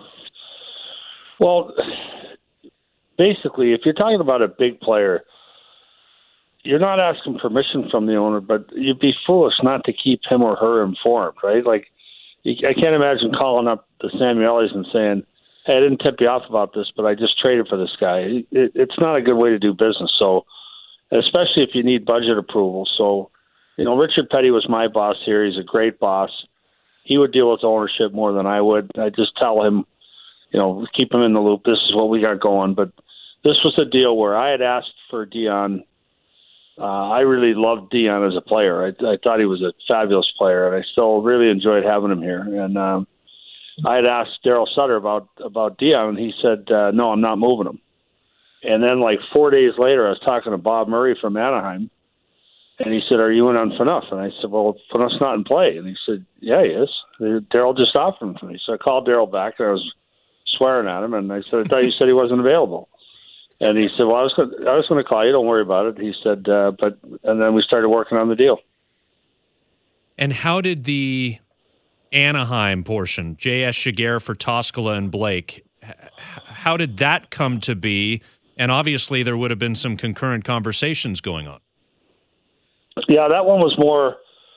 Well, basically, if you're talking about a big player, you're not asking permission from the owner, but you'd be foolish not to keep him or her informed, right? Like, I can't imagine calling up the Samuelis and saying, hey, I didn't tip you off about this, but I just traded for this guy. It's not a good way to do business. So, especially if you need budget approval. So, Richard Petty was my boss here. He's a great boss. He would deal with ownership more than I would. I just tell him, keep him in the loop. This is what we got going. But this was a deal where I had asked for Dion. I really loved Dion as a player. I thought he was a fabulous player, and I still really enjoyed having him here. And I had asked Daryl Sutter about Dion, and he said, no, I'm not moving him. And then like 4 days later, I was talking to Bob Murray from Anaheim, and he said, are you in on Phaneuf? And I said, well, Phaneuf's not in play. And he said, yeah, he is. Daryl just offered him to me. So I called Daryl back, and I was swearing at him, and I said, I thought you said he wasn't available. And he said, well, I was going to call you. Don't worry about it. He said, and then we started working on the deal. And how did the Anaheim portion, J.S. Giguère for Toskala and Blake, how did that come to be? And obviously there would have been some concurrent conversations going on. Yeah, that one was more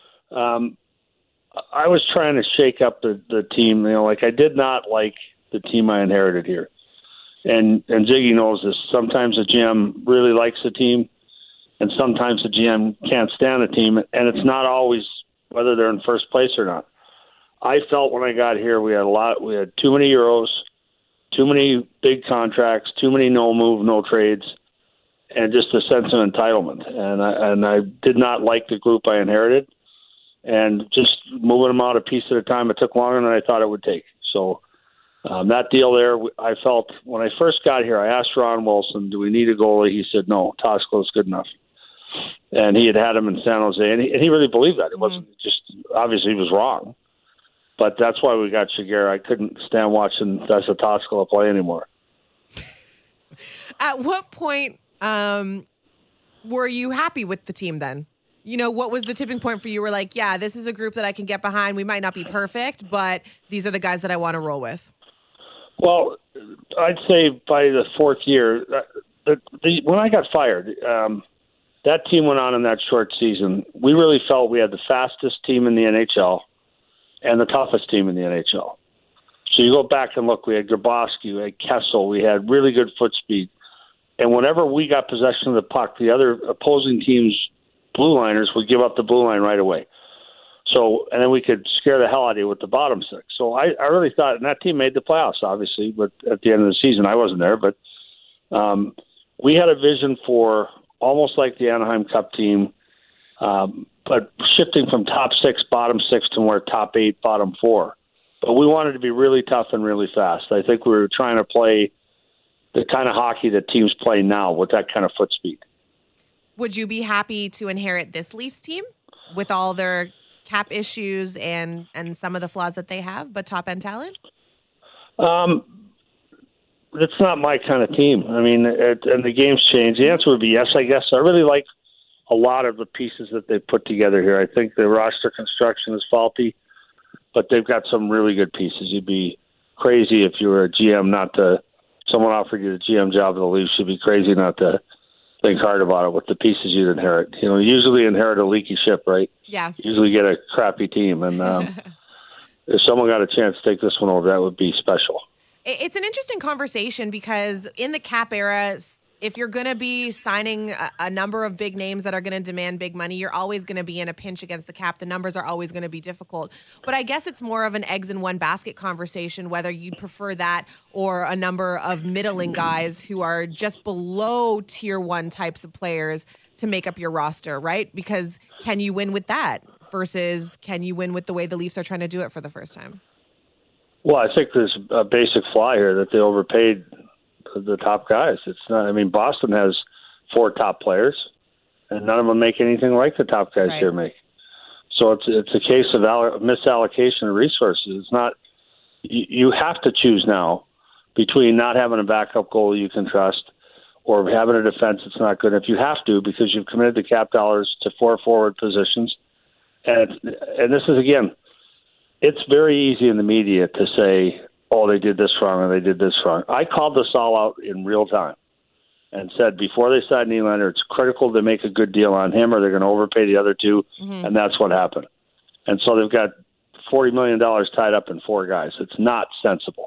I was trying to shake up the team. I did not like the team I inherited here. And Ziggy knows this. Sometimes a GM really likes the team, and sometimes the GM can't stand the team, and it's not always whether they're in first place or not. I felt when I got here we had too many Euros, too many big contracts, too many no move, no trades, and just a sense of entitlement. And I did not like the group I inherited, and just moving them out a piece at a time, it took longer than I thought it would take. So that deal there, I felt when I first got here, I asked Ron Wilson, do we need a goalie? He said, no, Toskala is good enough. And he had him in San Jose, and he really believed that. It wasn't just, obviously he was wrong. But that's why we got Giguère. I couldn't stand watching Vesa Toskala play anymore. At what point were you happy with the team then? What was the tipping point for you? Were like, yeah, this is a group that I can get behind. We might not be perfect, but these are the guys that I want to roll with. Well, I'd say by the fourth year, when I got fired, that team went on in that short season. We really felt we had the fastest team in the NHL and the toughest team in the NHL. So you go back and look, we had Grabowski, we had Kessel, we had really good foot speed. And whenever we got possession of the puck, the other opposing team's blue liners would give up the blue line right away. So, and then we could scare the hell out of you with the bottom six. So I really thought, and that team made the playoffs, obviously, but at the end of the season, I wasn't there. But we had a vision for almost like the Anaheim Cup team, but shifting from top six, bottom six to more top eight, bottom four. But we wanted to be really tough and really fast. I think we were trying to play the kind of hockey that teams play now with that kind of foot speed. Would you be happy to inherit this Leafs team with all their cap issues and some of the flaws that they have, but top-end talent? It's not my kind of team. I mean, and the game's changed. The answer would be yes, I guess. I really like a lot of the pieces that they've put together here. I think the roster construction is faulty, but they've got some really good pieces. You'd be crazy if you were a GM someone offered you the GM job of the Leafs. You'd be crazy not to think hard about it with the pieces you'd inherit. You usually inherit a leaky ship, right? Yeah. You usually get a crappy team. And if someone got a chance to take this one over, that would be special. It's an interesting conversation because in the cap era, if you're going to be signing a number of big names that are going to demand big money, you're always going to be in a pinch against the cap. The numbers are always going to be difficult. But I guess it's more of an eggs in one basket conversation, whether you'd prefer that or a number of middling guys who are just below tier one types of players to make up your roster, right? Because can you win with that versus can you win with the way the Leafs are trying to do it for the first time? Well, I think there's a basic flaw here that they overpaid the top guys. It's not. I mean, Boston has 4 top players, and none of them make anything like the top guys here make. So it's a case of misallocation of resources. It's not. You have to choose now between not having a backup goalie you can trust or having a defense that's not good. If you have to, because you've committed the cap dollars to 4 forward positions, and this is again. It's very easy in the media to say, oh, they did this wrong or they did this wrong. I called this all out in real time and said before they signed Nylander, it's critical to make a good deal on him or they're going to overpay the other 2, and that's what happened. And so they've got $40 million tied up in 4 guys. It's not sensible.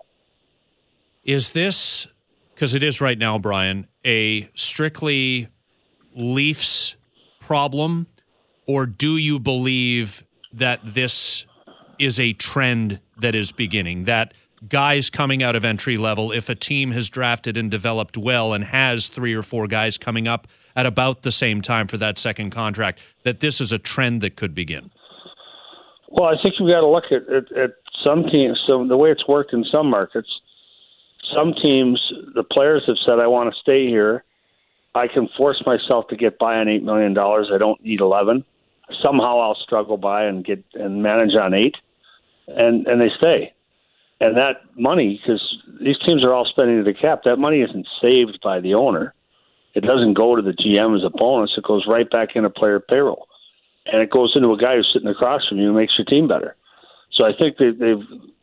Is this, because it is right now, Brian, a strictly Leafs problem, or do you believe that this is a trend that is beginning, that guys coming out of entry level, if a team has drafted and developed well and has 3 or 4 guys coming up at about the same time for that second contract, that this is a trend that could begin? Well, I think you've got to look at some teams. So the way it's worked in some markets, some teams, the players have said, I want to stay here. I can force myself to get by on $8 million. I don't need 11. Somehow I'll struggle by and manage on 8. And they stay. And that money, because these teams are all spending the cap, that money isn't saved by the owner. It doesn't go to the GM as a bonus. It goes right back into player payroll. And it goes into a guy who's sitting across from you and makes your team better. So I think they've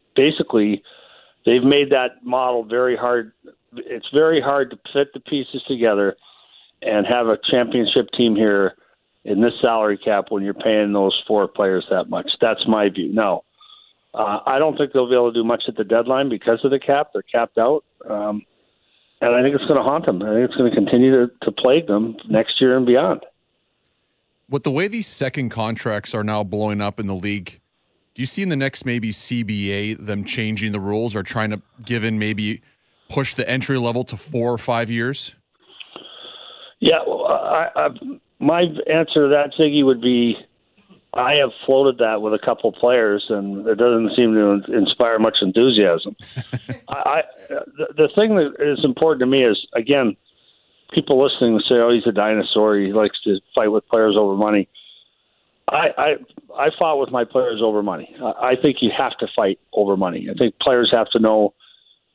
made that model very hard. It's very hard to fit the pieces together and have a championship team here in this salary cap when you're paying those 4 players that much. That's my view. No. I don't think they'll be able to do much at the deadline because of the cap. They're capped out. And I think it's going to haunt them. I think it's going to continue to plague them next year and beyond. With the way these second contracts are now blowing up in the league, do you see in the next maybe CBA them changing the rules or trying to push the entry level to 4 or 5 years? Yeah, well, my answer to that, Ziggy, would be I have floated that with a couple players, and it doesn't seem to inspire much enthusiasm. The thing that is important to me is, again, people listening say, oh, he's a dinosaur. He likes to fight with players over money. I fought with my players over money. I think you have to fight over money. I think players have to know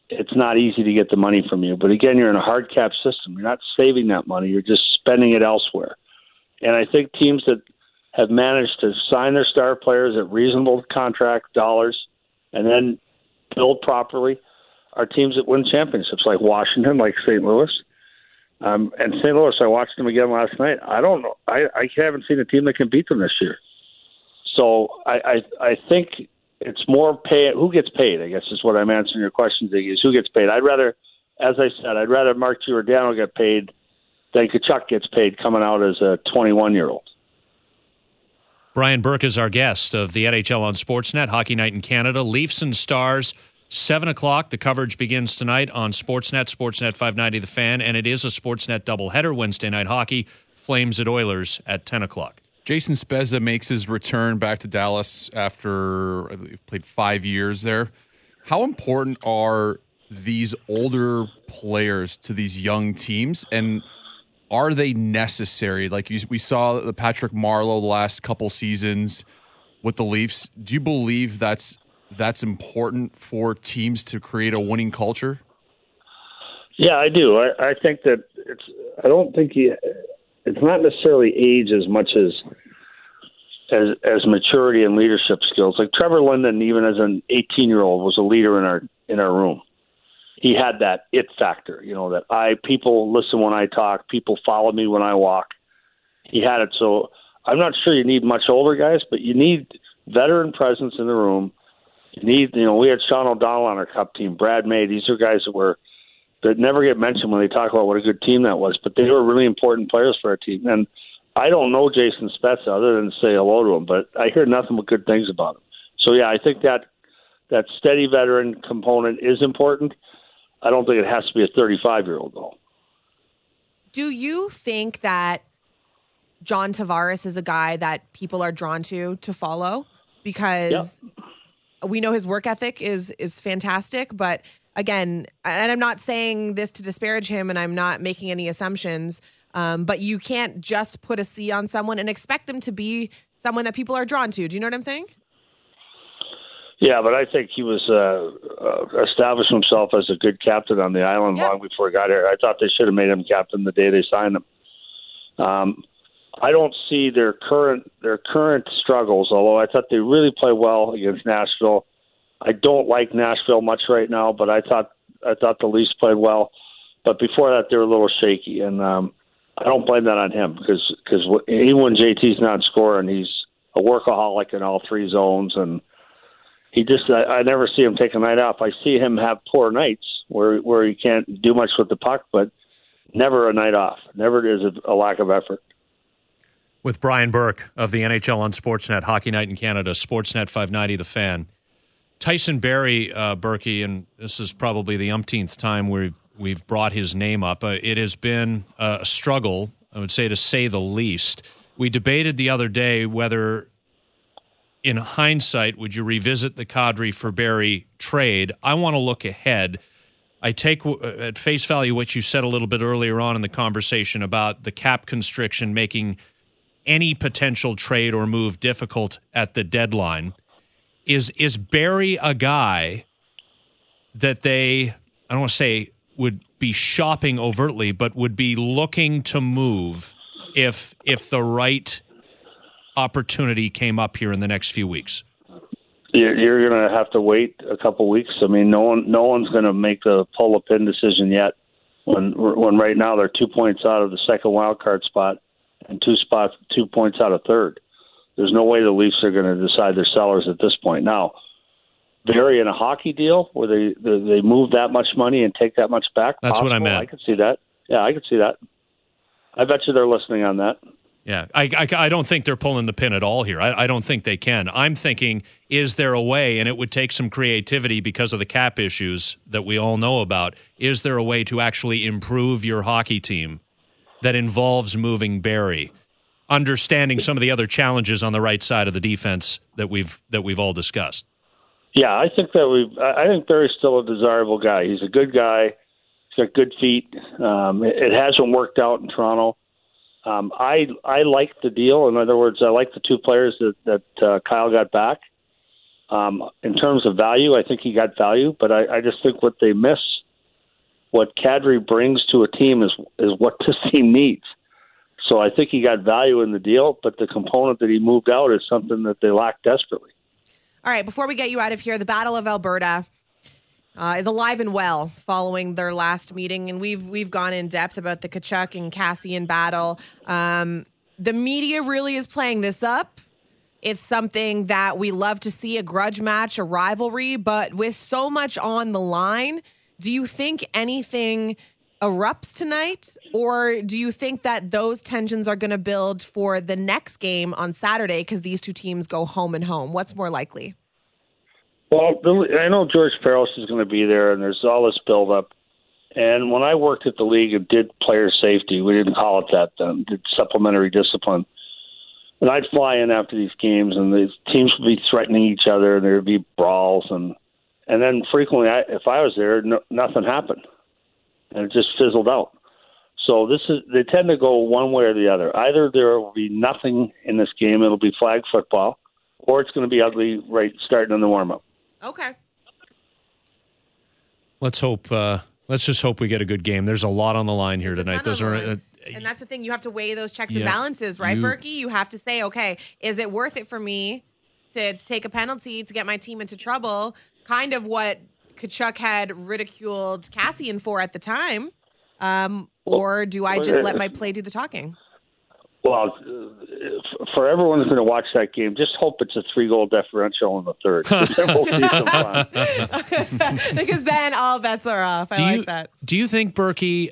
it's not easy to get the money from you. But again, you're in a hard cap system. You're not saving that money. You're just spending it elsewhere. And I think teams that have managed to sign their star players at reasonable contract dollars and then build properly are teams that win championships, like Washington, like St. Louis. And St. Louis, I watched them again last night. I don't know. I haven't seen a team that can beat them this year. So I think it's more pay. Who gets paid, I guess, is what I'm answering your question, Ziggy, is who gets paid. I'd rather Mark Giordano get paid than Tkachuk gets paid coming out as a 21-year-old. Brian Burke is our guest of the NHL on Sportsnet, Hockey Night in Canada. Leafs and Stars, 7 o'clock. The coverage begins tonight on Sportsnet, Sportsnet 590 The Fan, and it is a Sportsnet doubleheader, Wednesday night hockey, Flames at Oilers at 10 o'clock. Jason Spezza makes his return back to Dallas after, I believe, played 5 years there. How important are these older players to these young teams, and are they necessary? Like we saw the Patrick Marleau the last couple seasons with the Leafs. Do you believe that's important for teams to create a winning culture? Yeah, I do. I think that I don't think it's not necessarily age as much as maturity and leadership skills. Like Trevor Linden, even as an 18-year-old, was a leader in our room. He had that it factor, that people listen when I talk, people follow me when I walk. He had it. So I'm not sure you need much older guys, but you need veteran presence in the room. You need, we had Sean O'Donnell on our Cup team, Brad May. These are guys that never get mentioned when they talk about what a good team that was, but they were really important players for our team. And I don't know Jason Spezza other than to say hello to him, but I hear nothing but good things about him. So yeah, I think that steady veteran component is important. I don't think it has to be a 35-year-old, though. Do you think that John Tavares is a guy that people are drawn to follow? Because we know his work ethic is fantastic, but again, and I'm not saying this to disparage him, and I'm not making any assumptions, but you can't just put a C on someone and expect them to be someone that people are drawn to. Do you know what I'm saying? Yeah, but I think he was established himself as a good captain on the island long before he got here. I thought they should have made him captain the day they signed him. I don't see their current struggles, although I thought they really played well against Nashville. I don't like Nashville much right now, but I thought the Leafs played well. But before that, they were a little shaky, and I don't blame that on him because even when JT's not scoring, he's a workaholic in all three zones, and I never see him take a night off. I see him have poor nights where he can't do much with the puck, but never a night off. Never is a lack of effort. With Brian Burke of the NHL on Sportsnet, Hockey Night in Canada, Sportsnet 590 The Fan. Tyson Barrie, Berkey, and this is probably the umpteenth time we've brought his name up. It has been a struggle, I would say, to say the least. We debated the other day whether, in hindsight, would you revisit the Kadri for Barrie trade? I want to look ahead. I take at face value what you said a little bit earlier on in the conversation about the cap constriction making any potential trade or move difficult at the deadline. Is Barrie a guy that they, I don't want to say would be shopping overtly, but would be looking to move if the right opportunity came up here in the next few weeks? You're going to have to wait a couple weeks. I mean, no one's going to pull a pin decision yet. When right now they're 2 points out of the second wild card spot and 2 points out of third. There's no way the Leafs are going to decide they're sellers at this point. Now, Barrie in a hockey deal where they move that much money and take that much back. That's possible. what I meant. I could see that. Yeah, I could see that. I bet you they're listening on that. Yeah, I don't think they're pulling the pin at all here. I don't think they can. I'm thinking, is there a way, and it would take some creativity because of the cap issues that we all know about, is there a way to actually improve your hockey team that involves moving Barrie, understanding some of the other challenges on the right side of the defense that we've all discussed? Yeah, I think Barrie's still a desirable guy. He's a good guy. He's got good feet. It hasn't worked out in Toronto. I like the deal. In other words, I like the two players that Kyle got back. In terms of value, I think he got value, but I just think what they miss, what Kadri brings to a team is what this team needs. So I think he got value in the deal, but the component that he moved out is something that they lack desperately. All right, before we get you out of here, the Battle of Alberta is alive and well following their last meeting, and we've gone in depth about the Tkachuk and Kassian battle. The media really is playing this up. It's something that we love to see, a grudge match, a rivalry, but with so much on the line, do you think anything erupts tonight, or do you think that those tensions are going to build for the next game on Saturday because these two teams go home and home? What's more likely? Well, I know George Peros is going to be there, and there's all this buildup. And when I worked at the league and did player safety, we didn't call it that then, did supplementary discipline. And I'd fly in after these games, and the teams would be threatening each other, and there would be brawls. And then frequently, if I was there, nothing happened. And it just fizzled out. So they tend to go one way or the other. Either there will be nothing in this game, it'll be flag football, or it's going to be ugly right starting in the warm-up. Okay. Let's hope. Let's just hope we get a good game. There's a lot on the line here tonight. Those are, and that's the thing. You have to weigh those checks and balances, right, Berkey? You have to say, okay, is it worth it for me to take a penalty to get my team into trouble? Kind of what Tkachuk had ridiculed Kassian for at the time. Or do I just let my play do the talking? Well, for everyone who's going to watch that game, just hope it's a 3-goal differential in the third. Then we'll see some fun. Because then all bets are off. I like that. Do you think, Berkey,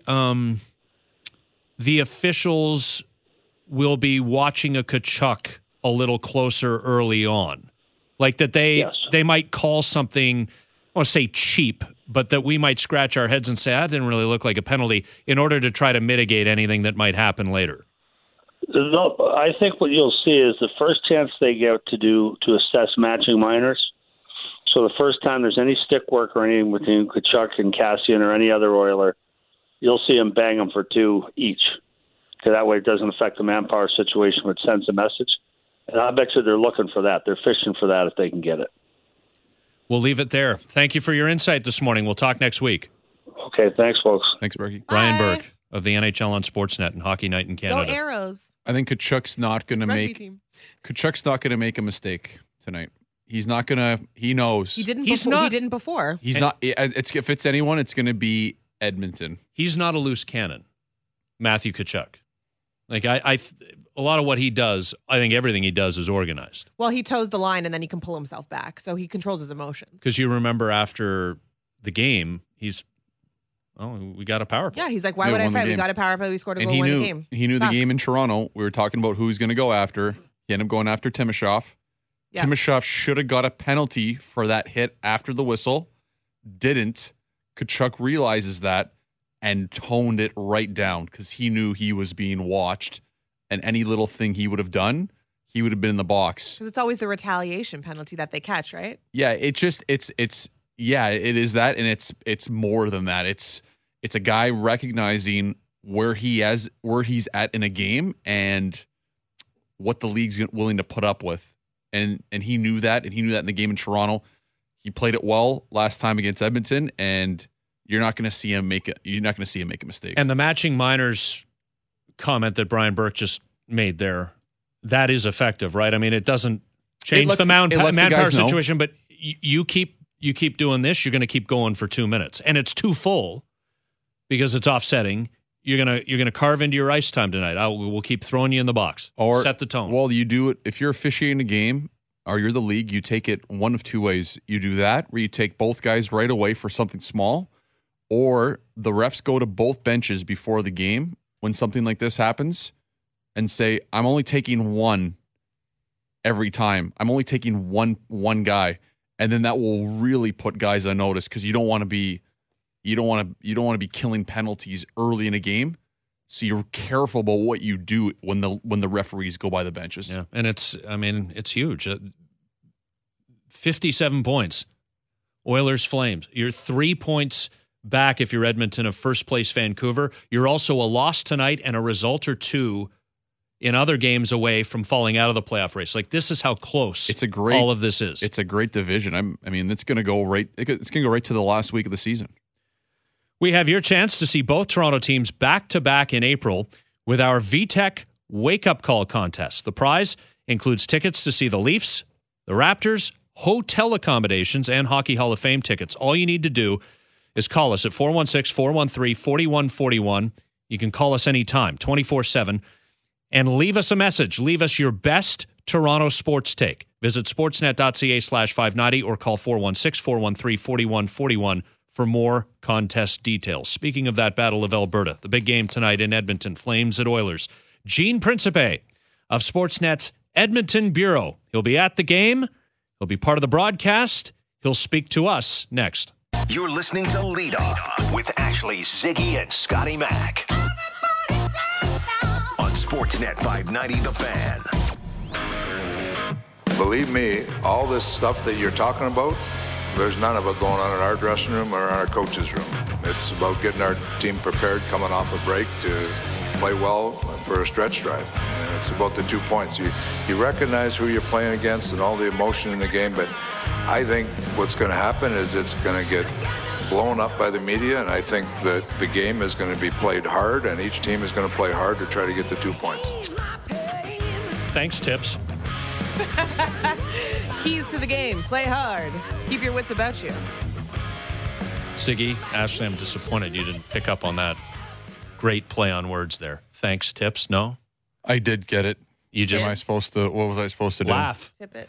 the officials will be watching a Tkachuk a little closer early on? Like that they might call something, I want to say cheap, but that we might scratch our heads and say, that didn't really look like a penalty, in order to try to mitigate anything that might happen later? No, I think what you'll see is the first chance they get to assess matching minors. So the first time there's any stick work or anything between Tkachuk and Kassian or any other Oiler, you'll see them bang them for 2 each. Because that way it doesn't affect the manpower situation, but sends a message. And I bet you they're looking for that. They're fishing for that if they can get it. We'll leave it there. Thank you for your insight this morning. We'll talk next week. Okay, thanks, folks. Thanks, Berkey. Brian Burke of the NHL on Sportsnet and Hockey Night in Canada. Go Arrows. I think Tkachuk's not going to make a mistake tonight. He's not going to. He knows. He didn't before. He's not. If it's anyone, it's going to be Edmonton. He's not a loose cannon, Matthew Tkachuk. Like a lot of what he does, I think everything he does is organized. Well, he toes the line and then he can pull himself back, so he controls his emotions. Because you remember after the game, we got a power play. Yeah, he's like, why would I fight? We got a power play. We scored a goal, win the game. He knew the game in Toronto. We were talking about who he's going to go after. He ended up going after Timashov. Yeah. Timashov should have got a penalty for that hit after the whistle. Didn't. Tkachuk realizes that and toned it right down because he knew he was being watched. And any little thing he would have done, he would have been in the box. Because it's always the retaliation penalty that they catch, right? Yeah, it is that, and it's more than that. It's a guy recognizing where he's at in a game and what the league's willing to put up with, and he knew that, and he knew that in the game in Toronto. He played it well last time against Edmonton, and you're not going to see him make a mistake. And the matching minors comment that Brian Burke just made there, that is effective, right? I mean, it doesn't change the manpower situation, but you keep doing this, you're going to keep going for 2 minutes, and it's too full because it's offsetting. You're gonna carve into your ice time tonight. We'll keep throwing you in the box. Or set the tone. Well, you do it if you're officiating a game or you're the league. You take it one of two ways. You do that where you take both guys right away for something small, or the refs go to both benches before the game when something like this happens and say, "I'm only taking one every time. I'm only taking one guy." And then that will really put guys on notice because you don't want to be killing penalties early in a game. So you're careful about what you do when the referees go by the benches. Yeah, and it's huge. 57 points. Oilers Flames. You're 3 points back if you're Edmonton of first place Vancouver. You're also a loss tonight and a result or two in other games away from falling out of the playoff race. Like, this is how close all of this is. It's a great division. I mean, it's going to go right. It's going to go right to the last week of the season. We have your chance to see both Toronto teams back-to-back in April with our VTech Wake-Up Call contest. The prize includes tickets to see the Leafs, the Raptors, hotel accommodations, and Hockey Hall of Fame tickets. All you need to do is call us at 416-413-4141. You can call us anytime, 24/7, and leave us a message. Leave us your best Toronto sports take. Visit sportsnet.ca/590 or call 416-413-4141 for more contest details. Speaking of that Battle of Alberta, the big game tonight in Edmonton, Flames at Oilers. Gene Principe of Sportsnet's Edmonton Bureau. He'll be at the game. He'll be part of the broadcast. He'll speak to us next. You're listening to Lead Off with Ashley, Ziggy, and Scotty Mac on Sportsnet 590 The Fan. Believe me, all this stuff that you're talking about, there's none of it going on in our dressing room or in our coach's room. It's about getting our team prepared coming off a break to play well for a stretch drive. And it's about the 2 points. You recognize who you're playing against and all the emotion in the game, but I think what's going to happen is it's going to get blown up by the media, and I think that the game is going to be played hard, and each team is going to play hard to try to get the 2 points. Thanks, Tips. Keys to the game. Play hard. Keep your wits about you. Siggy, Ashley, I'm disappointed you didn't pick up on that. Great play on words there. Thanks, Tips. No? I did get it. You just... Am I supposed to... What was I supposed to do? Laugh. Tip it.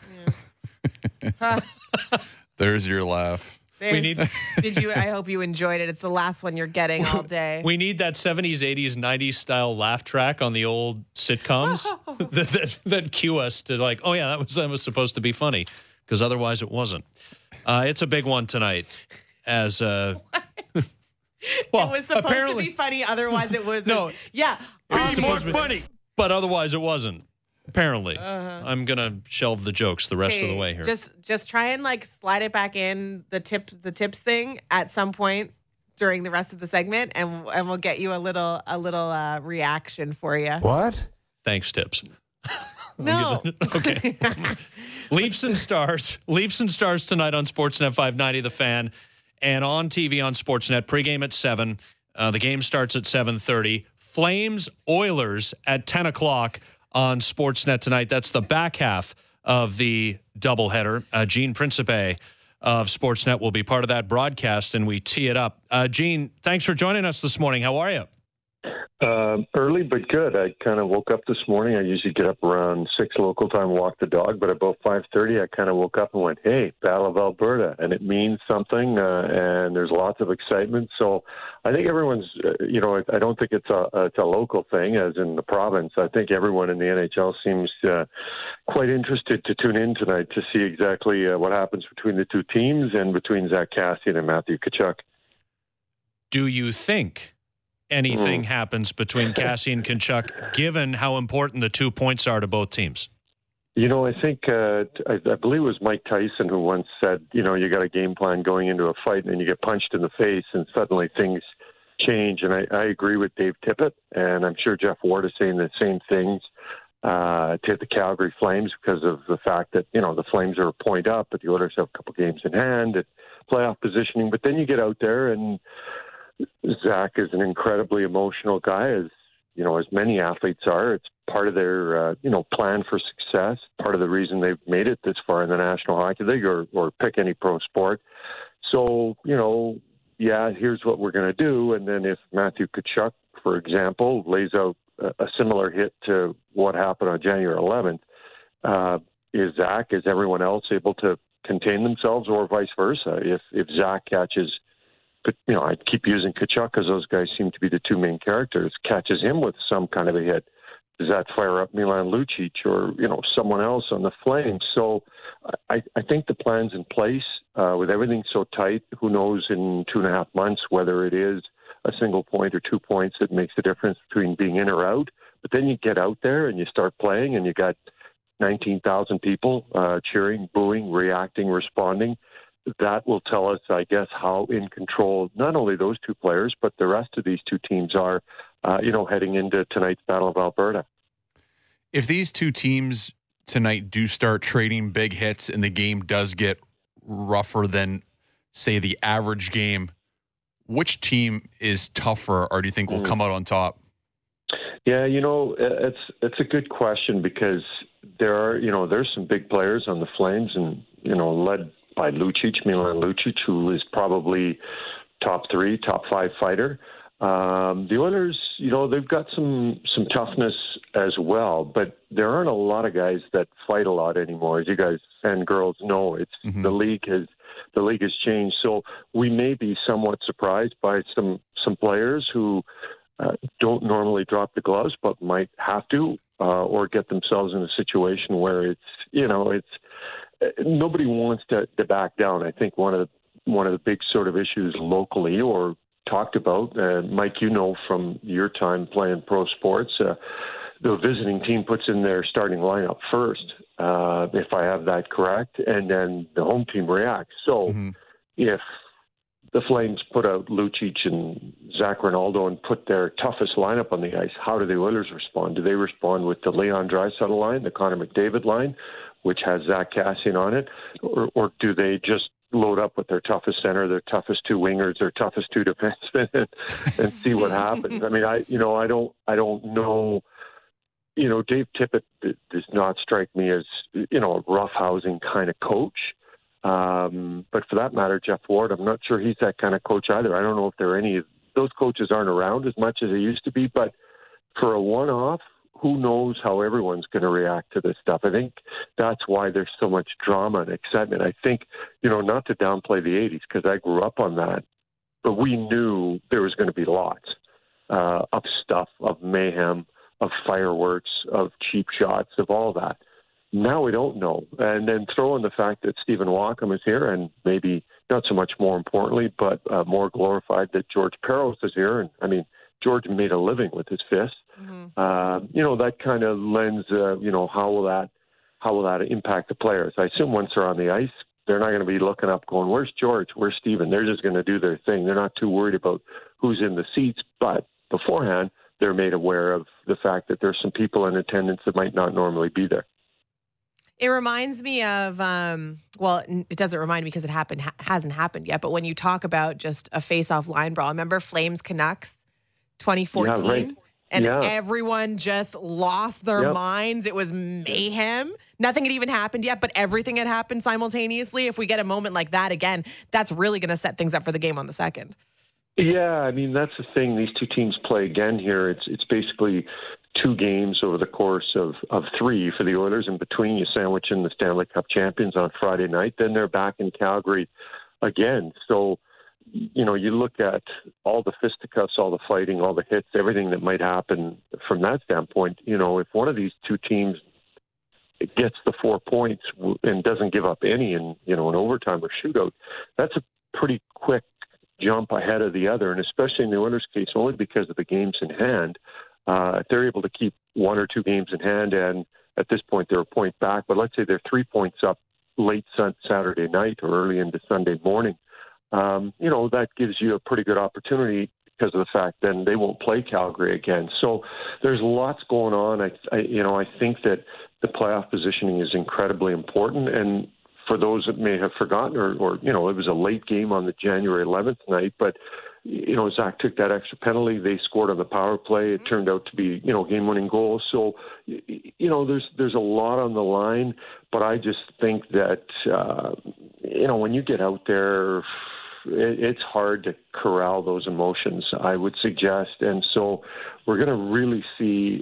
There's your laugh. Did you? I hope you enjoyed it. It's the last one you're getting all day. We need that 70s, 80s, 90s style laugh track on the old sitcoms that cue us to like, oh yeah, that was supposed to be funny, because otherwise it wasn't. It's a big one tonight. As well, it was supposed to be funny, otherwise it wasn't. No, yeah, it was supposed to be funny, but otherwise it wasn't. Apparently, I'm gonna shelve the jokes the rest of the way here. Just try and like slide it back in the tips thing at some point during the rest of the segment, and we'll get you a little reaction for you. What? Thanks, Tips. No. Okay. Leafs and Stars tonight on Sportsnet 590 The Fan, and on TV on Sportsnet. Pregame at 7. The game starts at 7:30. Flames Oilers at 10 o'clock. On Sportsnet tonight. That's the back half of the doubleheader. Gene Principe of Sportsnet will be part of that broadcast, and we tee it up. Gene, thanks for joining us this morning. How are you? Early but good. I kind of woke up this morning. I usually get up around 6 local time, walk the dog, but about 5:30 I kind of woke up and went, hey, Battle of Alberta, and it means something, and there's lots of excitement. So I think everyone's, I don't think it's a local thing as in the province. I think everyone in the NHL seems quite interested to tune in tonight to see exactly what happens between the two teams and between Zach Kassian and Matthew Tkachuk. Do you think anything happens between Kassian and Tkachuk, given how important the 2 points are to both teams? I think, I believe it was Mike Tyson who once said, you got a game plan going into a fight and then you get punched in the face and suddenly things change. And I agree with Dave Tippett, and I'm sure Jeff Ward is saying the same things to the Calgary Flames because of the fact that, the Flames are a point up, but the Oilers have a couple games in hand at playoff positioning. But then you get out there and Zach is an incredibly emotional guy, as many athletes are. It's part of their, plan for success, part of the reason they've made it this far in the National Hockey League or pick any pro sport. So, here's what we're going to do. And then if Matthew Tkachuk, for example, lays out a similar hit to what happened on January 11th, is everyone else able to contain themselves, or vice versa? If Zach catches, I keep using Tkachuk because those guys seem to be the two main characters, catches him with some kind of a hit, does that fire up Milan Lucic or, someone else on the Flames? So I think the plan's in place with everything so tight. Who knows in 2.5 months whether it is a single point or 2 points that makes the difference between being in or out. But then you get out there and you start playing and you got 19,000 people cheering, booing, reacting, responding. That will tell us, I guess, how in control not only those two players, but the rest of these two teams are, heading into tonight's Battle of Alberta. If these two teams tonight do start trading big hits and the game does get rougher than, say, the average game, which team is tougher, or do you think will come out on top? Yeah, it's a good question because there's some big players on the Flames, and led by Milan Lucic, who is probably top 3, top 5 fighter. The Oilers, they've got some toughness as well, but there aren't a lot of guys that fight a lot anymore. As you guys and girls know, it's the league has changed. So we may be somewhat surprised by some players who don't normally drop the gloves, but might have to, or get themselves in a situation where it's nobody wants to back down. I think one of the big sort of issues locally or talked about, Mike, from your time playing pro sports, the visiting team puts in their starting lineup first, if I have that correct, and then the home team reacts. So if the Flames put out Lucic and Zach Rinaldo and put their toughest lineup on the ice, how do the Oilers respond? Do they respond with the Leon Draisaitl line, the Connor McDavid line, which has Zach Kassian on it, or do they just load up with their toughest center, their toughest 2 wingers, their toughest 2 defensemen, and see what happens? I mean, I don't know. Dave Tippett does not strike me as a roughhousing kind of coach. But for that matter, Jeff Ward, I'm not sure he's that kind of coach either. I don't know if there are any of those coaches aren't around as much as they used to be. But for a one-off, who knows how everyone's going to react to this stuff. I think that's why there's so much drama and excitement. I think, not to downplay the 80s, because I grew up on that, but we knew there was going to be lots of stuff, of mayhem, of fireworks, of cheap shots, of all that. Now we don't know. And then throw in the fact that Stephen Walkom is here, and maybe not so much more importantly, but more glorified that George Peros is here. And I mean, George made a living with his fists. That kind of lends, how will that impact the players? I assume once they're on the ice, they're not going to be looking up going, where's George? Where's Stephen? They're just going to do their thing. They're not too worried about who's in the seats. But beforehand, they're made aware of the fact that there's some people in attendance that might not normally be there. It reminds me of, it doesn't remind me because it hasn't happened yet. But when you talk about just a face-off line brawl, remember Flames Canucks 2014? Yeah, right. And everyone just lost their minds. It was mayhem. Nothing had even happened yet, but everything had happened simultaneously. If we get a moment like that again, that's really going to set things up for the game on the 2nd. Yeah, I mean, that's the thing. These two teams play again here. It's basically 2 games over the course of 3 for the Oilers. In between, you sandwich in the Stanley Cup champions on Friday night. Then they're back in Calgary again. So, you look at all the fisticuffs, all the fighting, all the hits, everything that might happen from that standpoint. If one of these 2 teams gets the 4 points and doesn't give up any in an overtime or shootout, that's a pretty quick jump ahead of the other, and especially in the Oilers' case, only because of the games in hand. If they're able to keep 1 or 2 games in hand, and at this point they're a point back, but let's say they're 3 points up late Saturday night or early into Sunday morning, that gives you a pretty good opportunity because of the fact then they won't play Calgary again. So there's lots going on. I think that the playoff positioning is incredibly important, and for those that may have forgotten, or it was a late game on the January 11th night, but Zach took that extra penalty. They scored on the power play. It turned out to be game-winning goals. So there's a lot on the line, but I just think that when you get out there, it's hard to corral those emotions, I would suggest. And so we're going to really see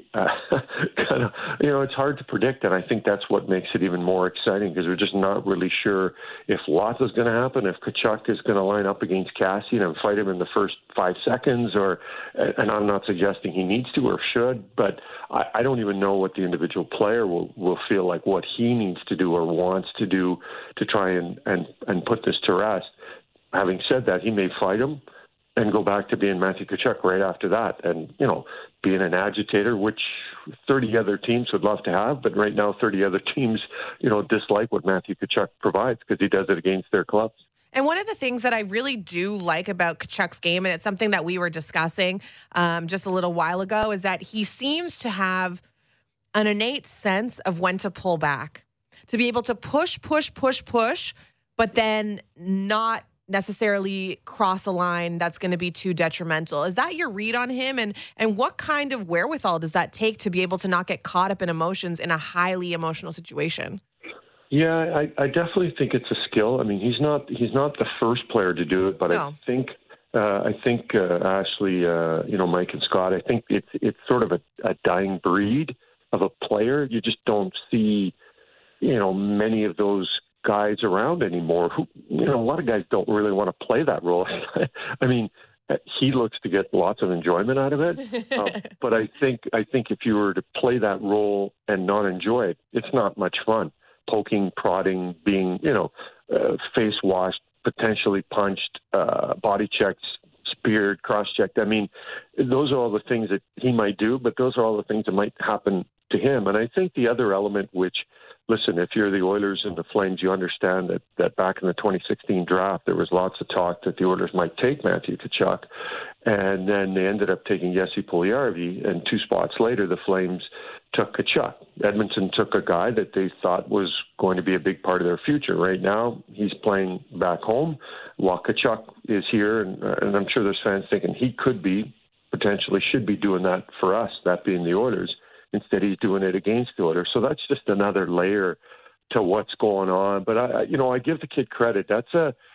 it's hard to predict. And I think that's what makes it even more exciting, because we're just not really sure if lots is going to happen, if Tkachuk is going to line up against Kassian and fight him in the first 5 seconds, and I'm not suggesting he needs to or should, but I don't even know what the individual player will feel like, what he needs to do or wants to do to try and put this to rest. Having said that, he may fight him and go back to being Matthew Tkachuk right after that, and being an agitator, which 30 other teams would love to have, but right now 30 other teams dislike what Matthew Tkachuk provides because he does it against their clubs. And one of the things that I really do like about Tkachuk's game, and it's something that we were discussing just a little while ago, is that he seems to have an innate sense of when to pull back, to be able to push, but then not necessarily cross a line that's going to be too detrimental. Is that your read on him? And what kind of wherewithal does that take to be able to not get caught up in emotions in a highly emotional situation? Yeah, I definitely think it's a skill. I mean, he's not the first player to do it, but no. I think Ashley, Mike and Scott, I think it's sort of a dying breed of a player. You just don't see, many of those guys around anymore who, a lot of guys don't really want to play that role. I mean, he looks to get lots of enjoyment out of it. But I think if you were to play that role and not enjoy it, it's not much fun. Poking, prodding, being, face washed, potentially punched, body checked, speared, cross-checked. I mean, those are all the things that he might do, but those are all the things that might happen to him. And I think the other element, which, listen, if you're the Oilers and the Flames, you understand that back in the 2016 draft, there was lots of talk that the Oilers might take Matthew Tkachuk, and then they ended up taking Jesse Puljujarvi, and 2 spots later, the Flames took Tkachuk. Edmonton took a guy that they thought was going to be a big part of their future. Right now, he's playing back home while Tkachuk is here, and I'm sure there's fans thinking he potentially should be doing that for us, that being the Oilers. Instead, he's doing it against the Oilers. So that's just another layer to what's going on. But I give the kid credit. That's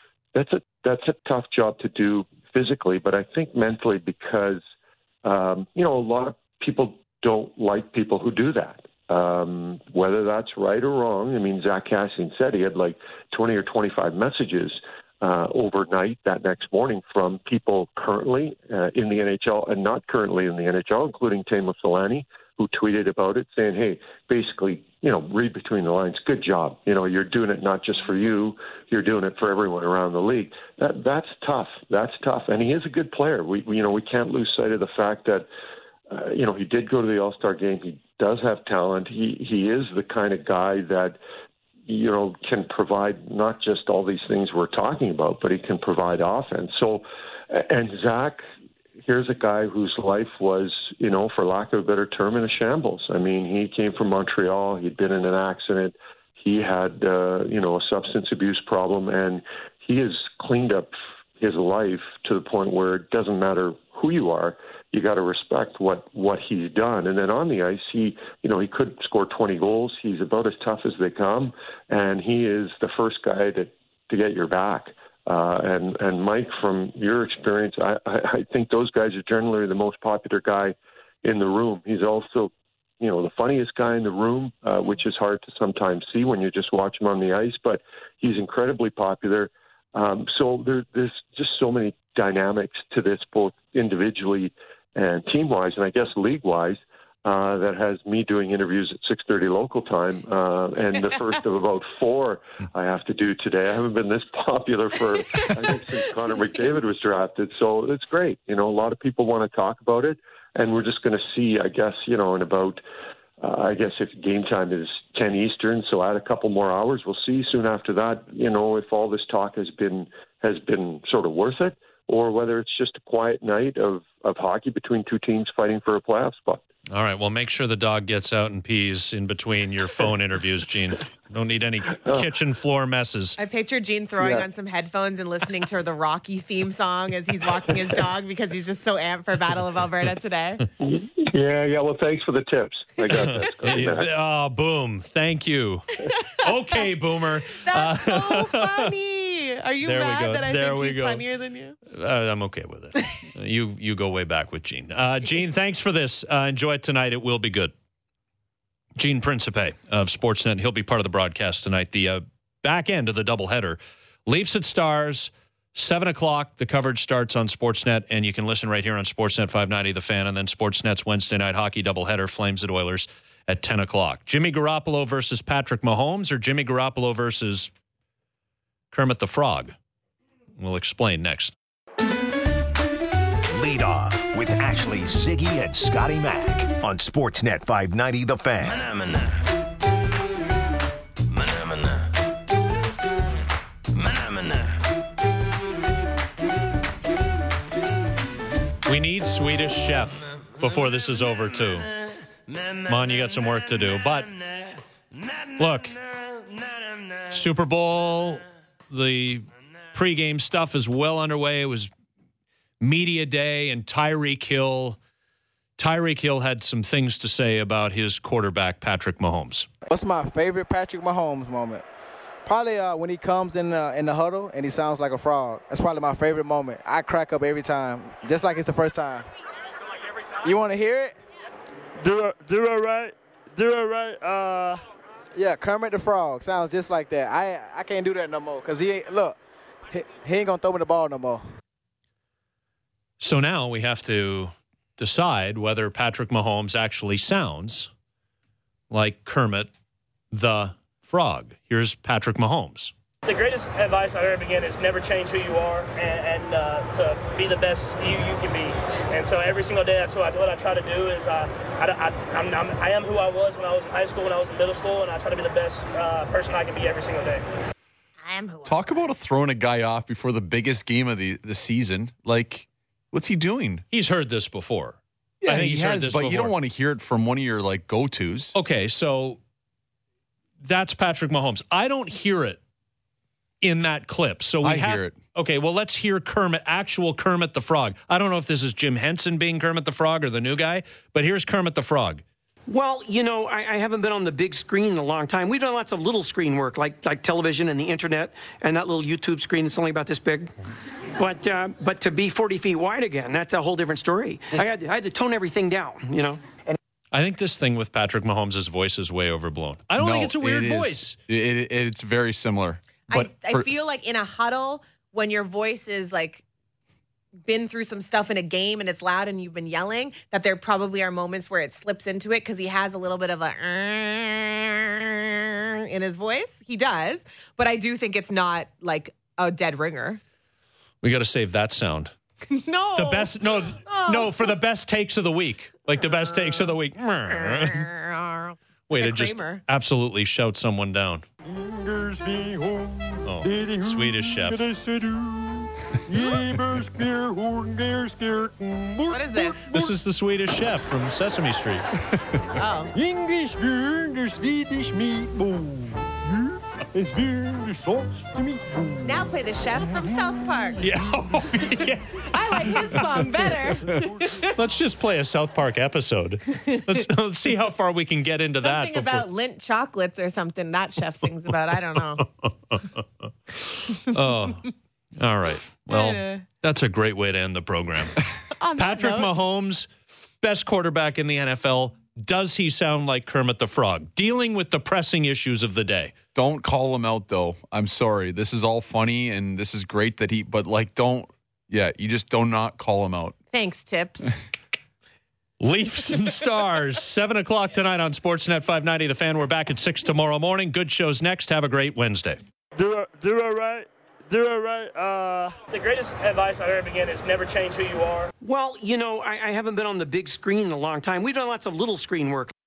a tough job to do physically, but I think mentally because a lot of people don't like people who do that. Whether that's right or wrong. I mean, Zach Kassian said he had like 20 or 25 messages overnight that next morning from people currently in the NHL and not currently in the NHL, including Teemu Selanne, who tweeted about it saying, hey, basically, read between the lines. Good job. You're doing it not just for you. You're doing it for everyone around the league. That's tough. That's tough. And he is a good player. We can't lose sight of the fact that, he did go to the All-Star game. He does have talent. He is the kind of guy that, can provide not just all these things we're talking about, but he can provide offense. So, and Zach, here's a guy whose life was, for lack of a better term, in a shambles. I mean, he came from Montreal. He'd been in an accident. He had, a substance abuse problem, and he has cleaned up his life to the point where it doesn't matter who you are. You got to respect what he's done. And then on the ice, he could score 20 goals. He's about as tough as they come, and he is the first guy to get your back. And Mike, from your experience, I think those guys are generally the most popular guy in the room. He's also, the funniest guy in the room, which is hard to sometimes see when you just watch him on the ice, but he's incredibly popular. So there's just so many dynamics to this, both individually and team-wise, and I guess league-wise, that has me doing interviews at 6:30 local time, and the first of about 4 I have to do today. I haven't been this popular for, I think, since Connor McDavid was drafted, so it's great. A lot of people want to talk about it, and we're just going to see, I guess, in about, if game time is 10 Eastern, so add a couple more hours. We'll see soon after that, if all this talk has been sort of worth it, or whether it's just a quiet night of hockey between 2 teams fighting for a playoff spot. All right, well, make sure the dog gets out and pees in between your phone interviews, Gene. Don't need any kitchen floor messes. I picture Gene throwing on some headphones and listening to the Rocky theme song as he's walking his dog because he's just so amped for Battle of Alberta today. Yeah. Well, thanks for the tips. I got that. Oh, boom. Thank you. Okay, Boomer. That's so funny. Are you mad that I think he's funnier than you? I'm okay with it. You go way back with Gene. Gene, thanks for this. Enjoy it tonight. It will be good. Gene Principe of Sportsnet. He'll be part of the broadcast tonight. The back end of the doubleheader. Leafs at Stars, 7 o'clock. The coverage starts on Sportsnet, and you can listen right here on Sportsnet 590 The Fan, and then Sportsnet's Wednesday night hockey doubleheader, Flames at Oilers at 10 o'clock. Jimmy Garoppolo versus Patrick Mahomes, or Jimmy Garoppolo versus Kermit the Frog? We'll explain next. Lead Off with Ashley, Ziggy, and Scotty Mack on Sportsnet 590 The Fan. We need Swedish Chef before this is over, too. Come on, you got some work to do. But look, Super Bowl, the pregame stuff is well underway. It was media day, and Tyreek Hill had some things to say about his quarterback, Patrick Mahomes. What's my favorite Patrick Mahomes moment? Probably when he comes in the huddle and he sounds like a frog. That's probably my favorite moment. I crack up every time, just like it's the first time. So like every time? You want to hear it? Do it right. Yeah, Kermit the Frog sounds just like that. I can't do that no more because he ain't gonna throw me the ball no more. So now we have to decide whether Patrick Mahomes actually sounds like Kermit the Frog. Here's Patrick Mahomes. The greatest advice I've ever been given is never change who you are and to be the best you can be. And so every single day, that's what I try to do is I am who I was when I was in high school, when I was in middle school, and I try to be the best person I can be every single day. I am who Talk about throwing a guy off before the biggest game of the season. Like, what's he doing? He's heard this before. Yeah, I think he heard has, this but before. you don't want to hear it from one of your like go-tos. Okay, so that's Patrick Mahomes. I don't hear it in that clip. So I hear it. Okay, well, let's hear actual Kermit the Frog. I don't know if this is Jim Henson being Kermit the Frog or the new guy, but here's Kermit the Frog. Well, I haven't been on the big screen in a long time. We've done lots of little screen work, like television and the internet, and that little YouTube screen that's only about this big. But to be 40 feet wide again, that's a whole different story. I had to tone everything down, I think this thing with Patrick Mahomes' voice is way overblown. I don't think it's a weird voice. It's very similar. But I feel like in a huddle, when your voice is like been through some stuff in a game and it's loud and you've been yelling, that there probably are moments where it slips into it because he has a little bit of a in his voice. He does. But I do think it's not like a dead ringer. We got to save that sound. No. The best, no, for the best takes of the week. Like the best takes of the week. Way to just absolutely shout someone down. Oh, Swedish Chef. What is this? This is the Swedish Chef from Sesame Street. Oh. English beer, the Swedish meatball. It's beer, the sauce, the meatball. Now play the chef from South Park. Yeah. I like his song better. Let's just play a South Park episode. Let's see how far we can get into that. Something about Lindt chocolates or something that chef sings about. I don't know. Oh, all right. Well, that's a great way to end the program. Patrick Mahomes, best quarterback in the NFL. Does he sound like Kermit the Frog? Dealing with the pressing issues of the day. Don't call him out, though. I'm sorry. This is all funny, and this is great that you just do not call him out. Thanks, Tips. Leafs and Stars, 7 o'clock tonight on Sportsnet 590. The Fan. We're back at 6 tomorrow morning. Good shows next. Have a great Wednesday. Do it right. The greatest advice I've ever been given is never change who you are. Well, I haven't been on the big screen in a long time. We've done lots of little screen work.